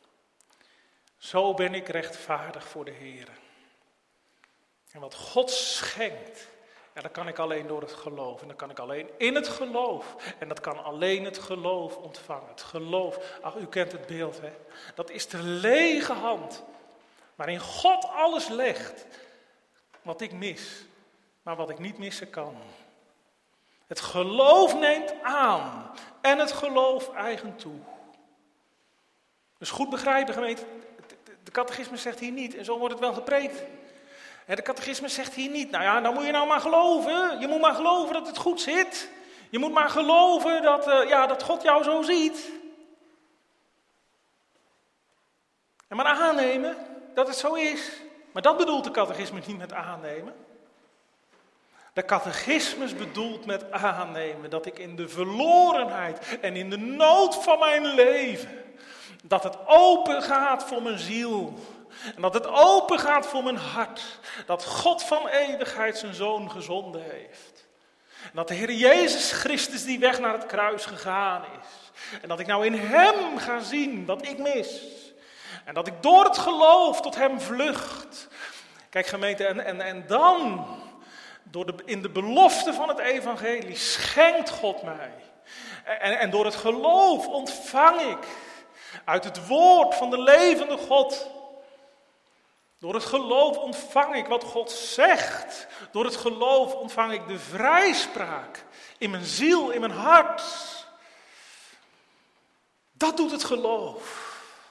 Zo ben ik rechtvaardig voor de Heer. En wat God schenkt, ja, dat kan ik alleen door het geloof. En dat kan ik alleen in het geloof. En dat kan alleen het geloof ontvangen. Het geloof, ach, u kent het beeld, hè. Dat is de lege hand. Waarin God alles legt. Wat ik mis, maar wat ik niet missen kan. Het geloof neemt aan. En het geloof eigen toe. Dus goed begrijpen, gemeente. De catechisme zegt hier niet, en zo wordt het wel gepreekt. De catechisme zegt hier niet, nou ja, dan moet je nou maar geloven. Je moet maar geloven dat het goed zit. Je moet maar geloven dat God jou zo ziet. En maar aannemen dat het zo is. Maar dat bedoelt de catechisme niet met aannemen. De catechismus bedoelt met aannemen dat ik in de verlorenheid en in de nood van mijn leven, dat het open gaat voor mijn ziel. En dat het open gaat voor mijn hart. Dat God van eeuwigheid zijn zoon gezonden heeft. En dat de Heer Jezus Christus die weg naar het kruis gegaan is. En dat ik nou in hem ga zien wat ik mis. En dat ik door het geloof tot hem vlucht. Kijk gemeente, en dan, in de belofte van het evangelie, schenkt God mij. En door het geloof ontvang ik uit het woord van de levende God. Door het geloof ontvang ik wat God zegt. Door het geloof ontvang ik de vrijspraak in mijn ziel, in mijn hart. Dat doet het geloof.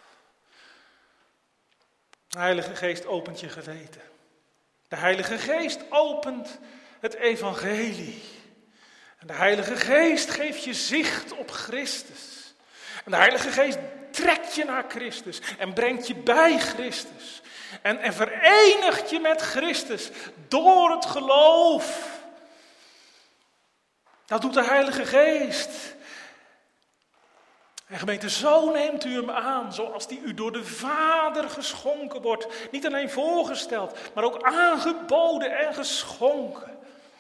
De Heilige Geest opent je geweten. De Heilige Geest opent het evangelie. En de Heilige Geest geeft je zicht op Christus. En de Heilige Geest trekt je naar Christus en brengt je bij Christus. En verenigt je met Christus door het geloof. Dat doet de Heilige Geest. En gemeente, zo neemt u hem aan, zoals die u door de Vader geschonken wordt. Niet alleen voorgesteld, maar ook aangeboden en geschonken.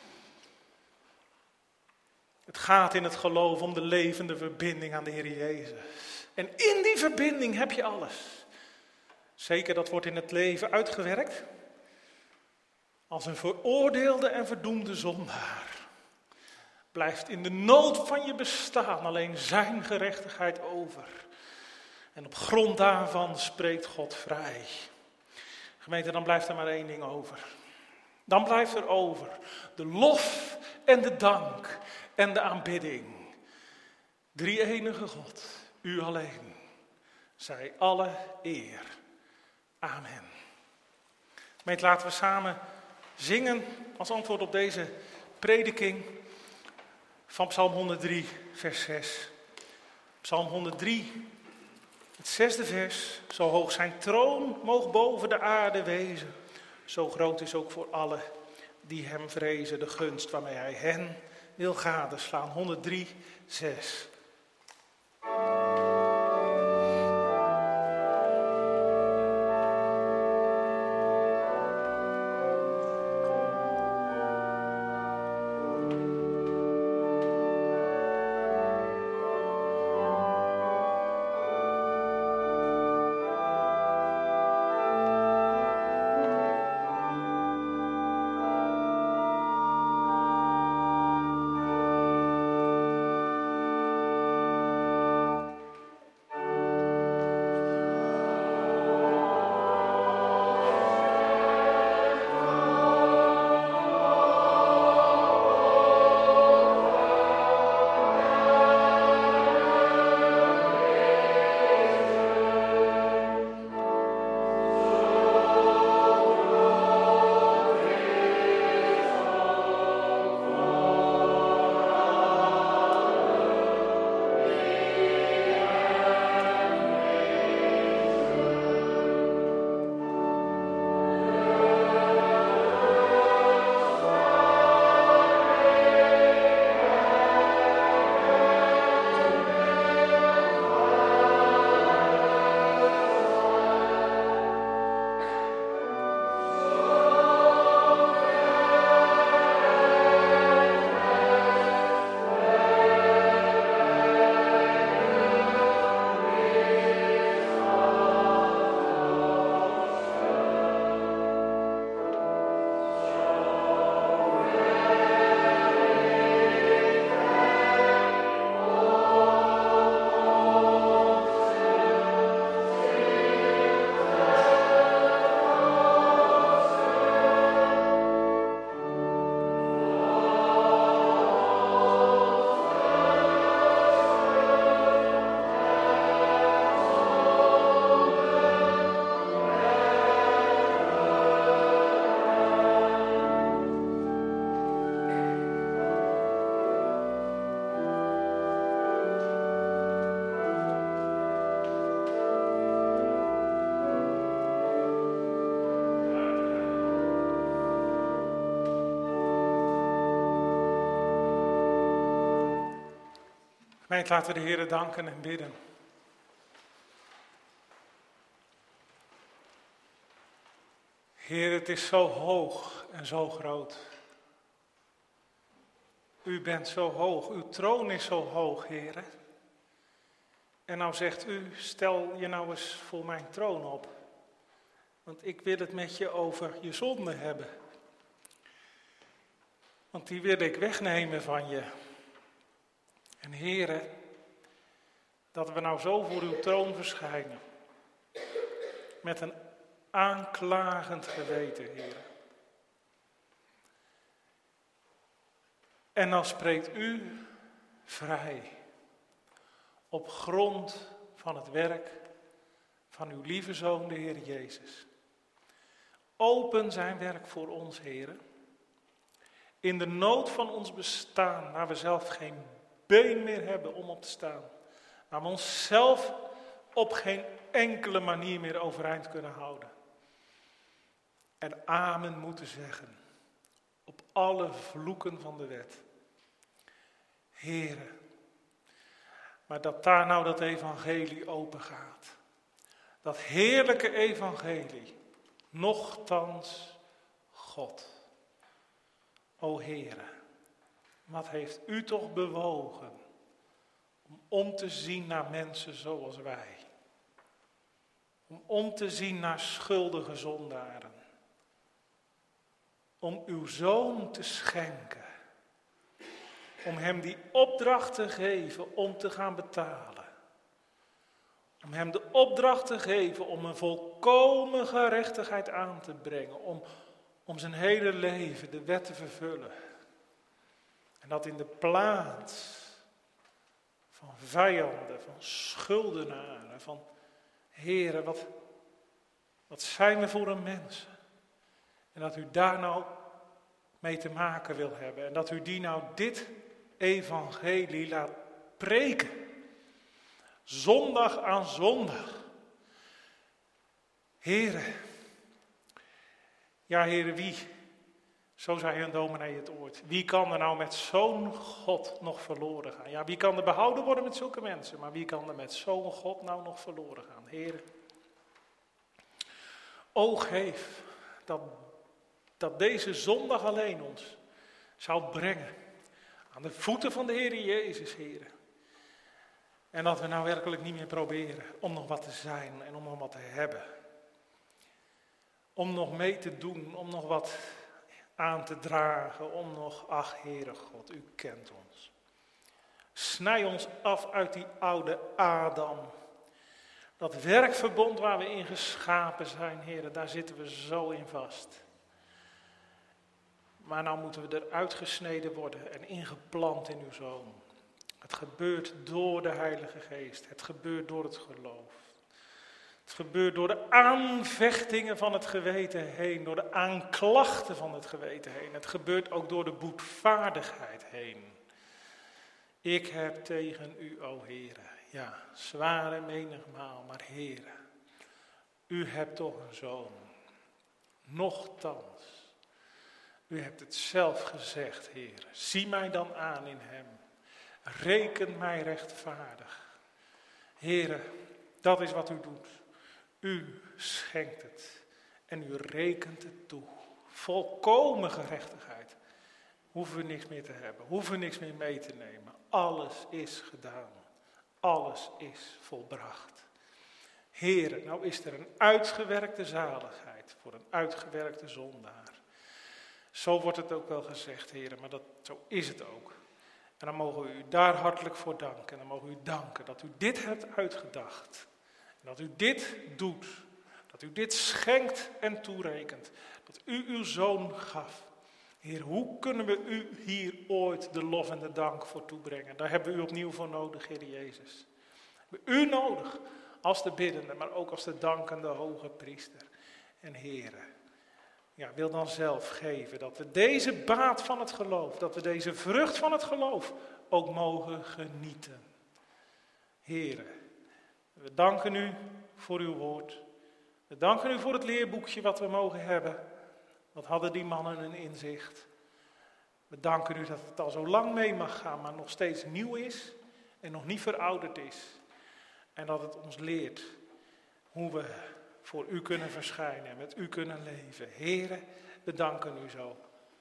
Het gaat in het geloof om de levende verbinding aan de Heer Jezus. En in die verbinding heb je alles. Zeker, dat wordt in het leven uitgewerkt als een veroordeelde en verdoemde zondaar. Blijft in de nood van je bestaan alleen zijn gerechtigheid over. En op grond daarvan spreekt God vrij. Gemeente, dan blijft er maar één ding over. Dan blijft er over de lof en de dank en de aanbidding. Drie-enige God, u alleen, zij alle eer. Amen. Gemeente, laten we samen zingen als antwoord op deze prediking van Psalm 103, vers 6. Psalm 103, het 6e vers. Zo hoog zijn troon moog boven de aarde wezen. Zo groot is ook voor allen die hem vrezen de gunst waarmee hij hen wil gadeslaan. 103, 6. Gemeente, laten we de Heer danken en bidden. Heer, het is zo hoog en zo groot. U bent zo hoog, uw troon is zo hoog, Heer. En nou zegt u, stel je nou eens voor mijn troon op. Want ik wil het met je over je zonde hebben. Want die wil ik wegnemen van je. En Heere, dat we nou zo voor uw troon verschijnen. Met een aanklagend geweten, Heere. En dan spreekt u vrij. Op grond van het werk van uw lieve Zoon, de Heer Jezus. Open zijn werk voor ons, Heere. In de nood van ons bestaan, waar we zelf geen been meer hebben om op te staan. Waar we onszelf op geen enkele manier meer overeind kunnen houden. en amen moeten zeggen op alle vloeken van de wet. Heere, maar dat daar nou dat evangelie open gaat. Dat heerlijke evangelie, nochtans God. O Heere, wat heeft u toch bewogen om te zien naar mensen zoals wij. Om te zien naar schuldige zondaren. Om uw zoon te schenken. Om hem die opdracht te geven om te gaan betalen. Om hem de opdracht te geven om een volkomen gerechtigheid aan te brengen. Om zijn hele leven de wet te vervullen. En dat in de plaats van vijanden, van schuldenaren, van Heere, wat zijn we voor een mens? En dat u daar nou mee te maken wil hebben. En dat u die nou dit evangelie laat preken. Zondag aan zondag. Heere. Ja, Heere, wie? Zo zei een dominee het ooit. Wie kan er nou met zo'n God nog verloren gaan? Ja, wie kan er behouden worden met zulke mensen? Maar wie kan er met zo'n God nou nog verloren gaan? Heere. O geef dat deze zondag alleen ons zou brengen aan de voeten van de Heer Jezus, Heere. En dat we nou werkelijk niet meer proberen om nog wat te zijn en om nog wat te hebben. Om nog mee te doen, om nog wat aan te dragen, om nog, ach Heere God, u kent ons. Snij ons af uit die oude Adam. Dat werkverbond waar we in geschapen zijn, Heere, daar zitten we zo in vast. Maar nou moeten we eruit gesneden worden en ingeplant in uw Zoon. Het gebeurt door de Heilige Geest. Het gebeurt door het geloof. Het gebeurt door de aanvechtingen van het geweten heen. Door de aanklachten van het geweten heen. Het gebeurt ook door de boetvaardigheid heen. Ik heb tegen u, o Heere, ja, zware menigmaal, maar Heere, u hebt toch een Zoon. Nochtans, u hebt het zelf gezegd, Heere. Zie mij dan aan in hem. Reken mij rechtvaardig. Heere, dat is wat u doet. U schenkt het en u rekent het toe. Volkomen gerechtigheid. Hoeven we niks meer te hebben, hoeven we niks meer mee te nemen. Alles is gedaan. Alles is volbracht. Heere, nou is er een uitgewerkte zaligheid voor een uitgewerkte zondaar. Zo wordt het ook wel gezegd, Heere, maar zo is het ook. En dan mogen we u daar hartelijk voor danken. En dan mogen we u danken dat u dit hebt uitgedacht. En dat u dit doet. Dat u dit schenkt en toerekent. Dat u uw Zoon gaf. Heer, hoe kunnen we u hier ooit de lof en de dank voor toebrengen? Daar hebben we u opnieuw voor nodig, Heer Jezus. We hebben u nodig als de biddende, maar ook als de dankende hoge priester. En Heere, ja, wil dan zelf geven dat we deze baat van het geloof, dat we deze vrucht van het geloof ook mogen genieten. Heere, we danken u voor uw woord. We danken u voor het leerboekje wat we mogen hebben. Wat hadden die mannen een inzicht. We danken u dat het al zo lang mee mag gaan, maar nog steeds nieuw is en nog niet verouderd is. En dat het ons leert hoe we voor u kunnen verschijnen en met u kunnen leven. Heere, we danken u zo.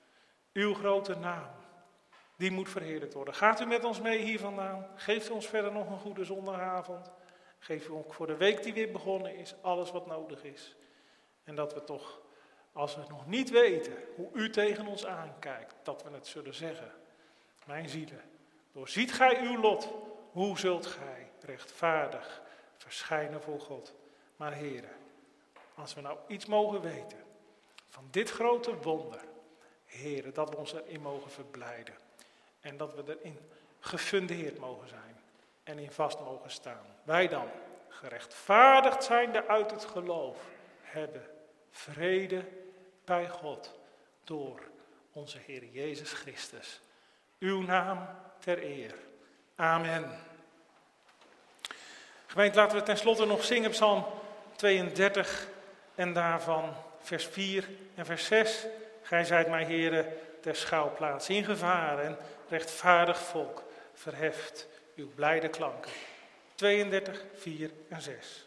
Uw grote naam, die moet verheerlijkt worden. Gaat u met ons mee hier vandaan? Geeft u ons verder nog een goede zondagavond. Geef u ook voor de week die weer begonnen is, alles wat nodig is. En dat we toch, als we nog niet weten hoe u tegen ons aankijkt, dat we het zullen zeggen. Mijn zielen, doorziet gij uw lot, hoe zult gij rechtvaardig verschijnen voor God. Maar Heere, als we nou iets mogen weten van dit grote wonder, Heere, dat we ons erin mogen verblijden. En dat we erin gefundeerd mogen zijn en in vast mogen staan. Wij dan, gerechtvaardigd zijnde uit het geloof, hebben vrede bij God door onze Heer Jezus Christus. Uw naam ter eer. Amen. Gemeente, laten we tenslotte nog zingen Psalm 32 en daarvan vers 4 en vers 6. Gij zijt mij, Heere, ter schouwplaats ingevaren en rechtvaardig volk verheft uw blijde klanken. 32, 4 en 6.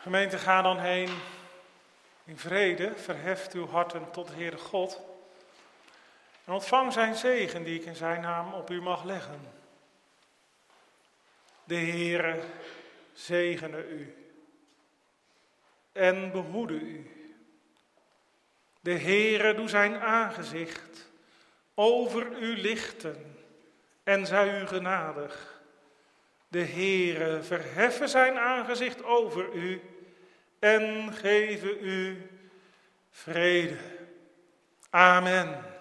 Gemeente, ga dan heen in vrede, verheft uw harten tot de Heere God en ontvang zijn zegen die ik in zijn naam op u mag leggen. De Heere zegene u en behoede u. De Heere doe zijn aangezicht over u lichten en zij u genadig. De Heere verheffe zijn aangezicht over u en geven u vrede. Amen.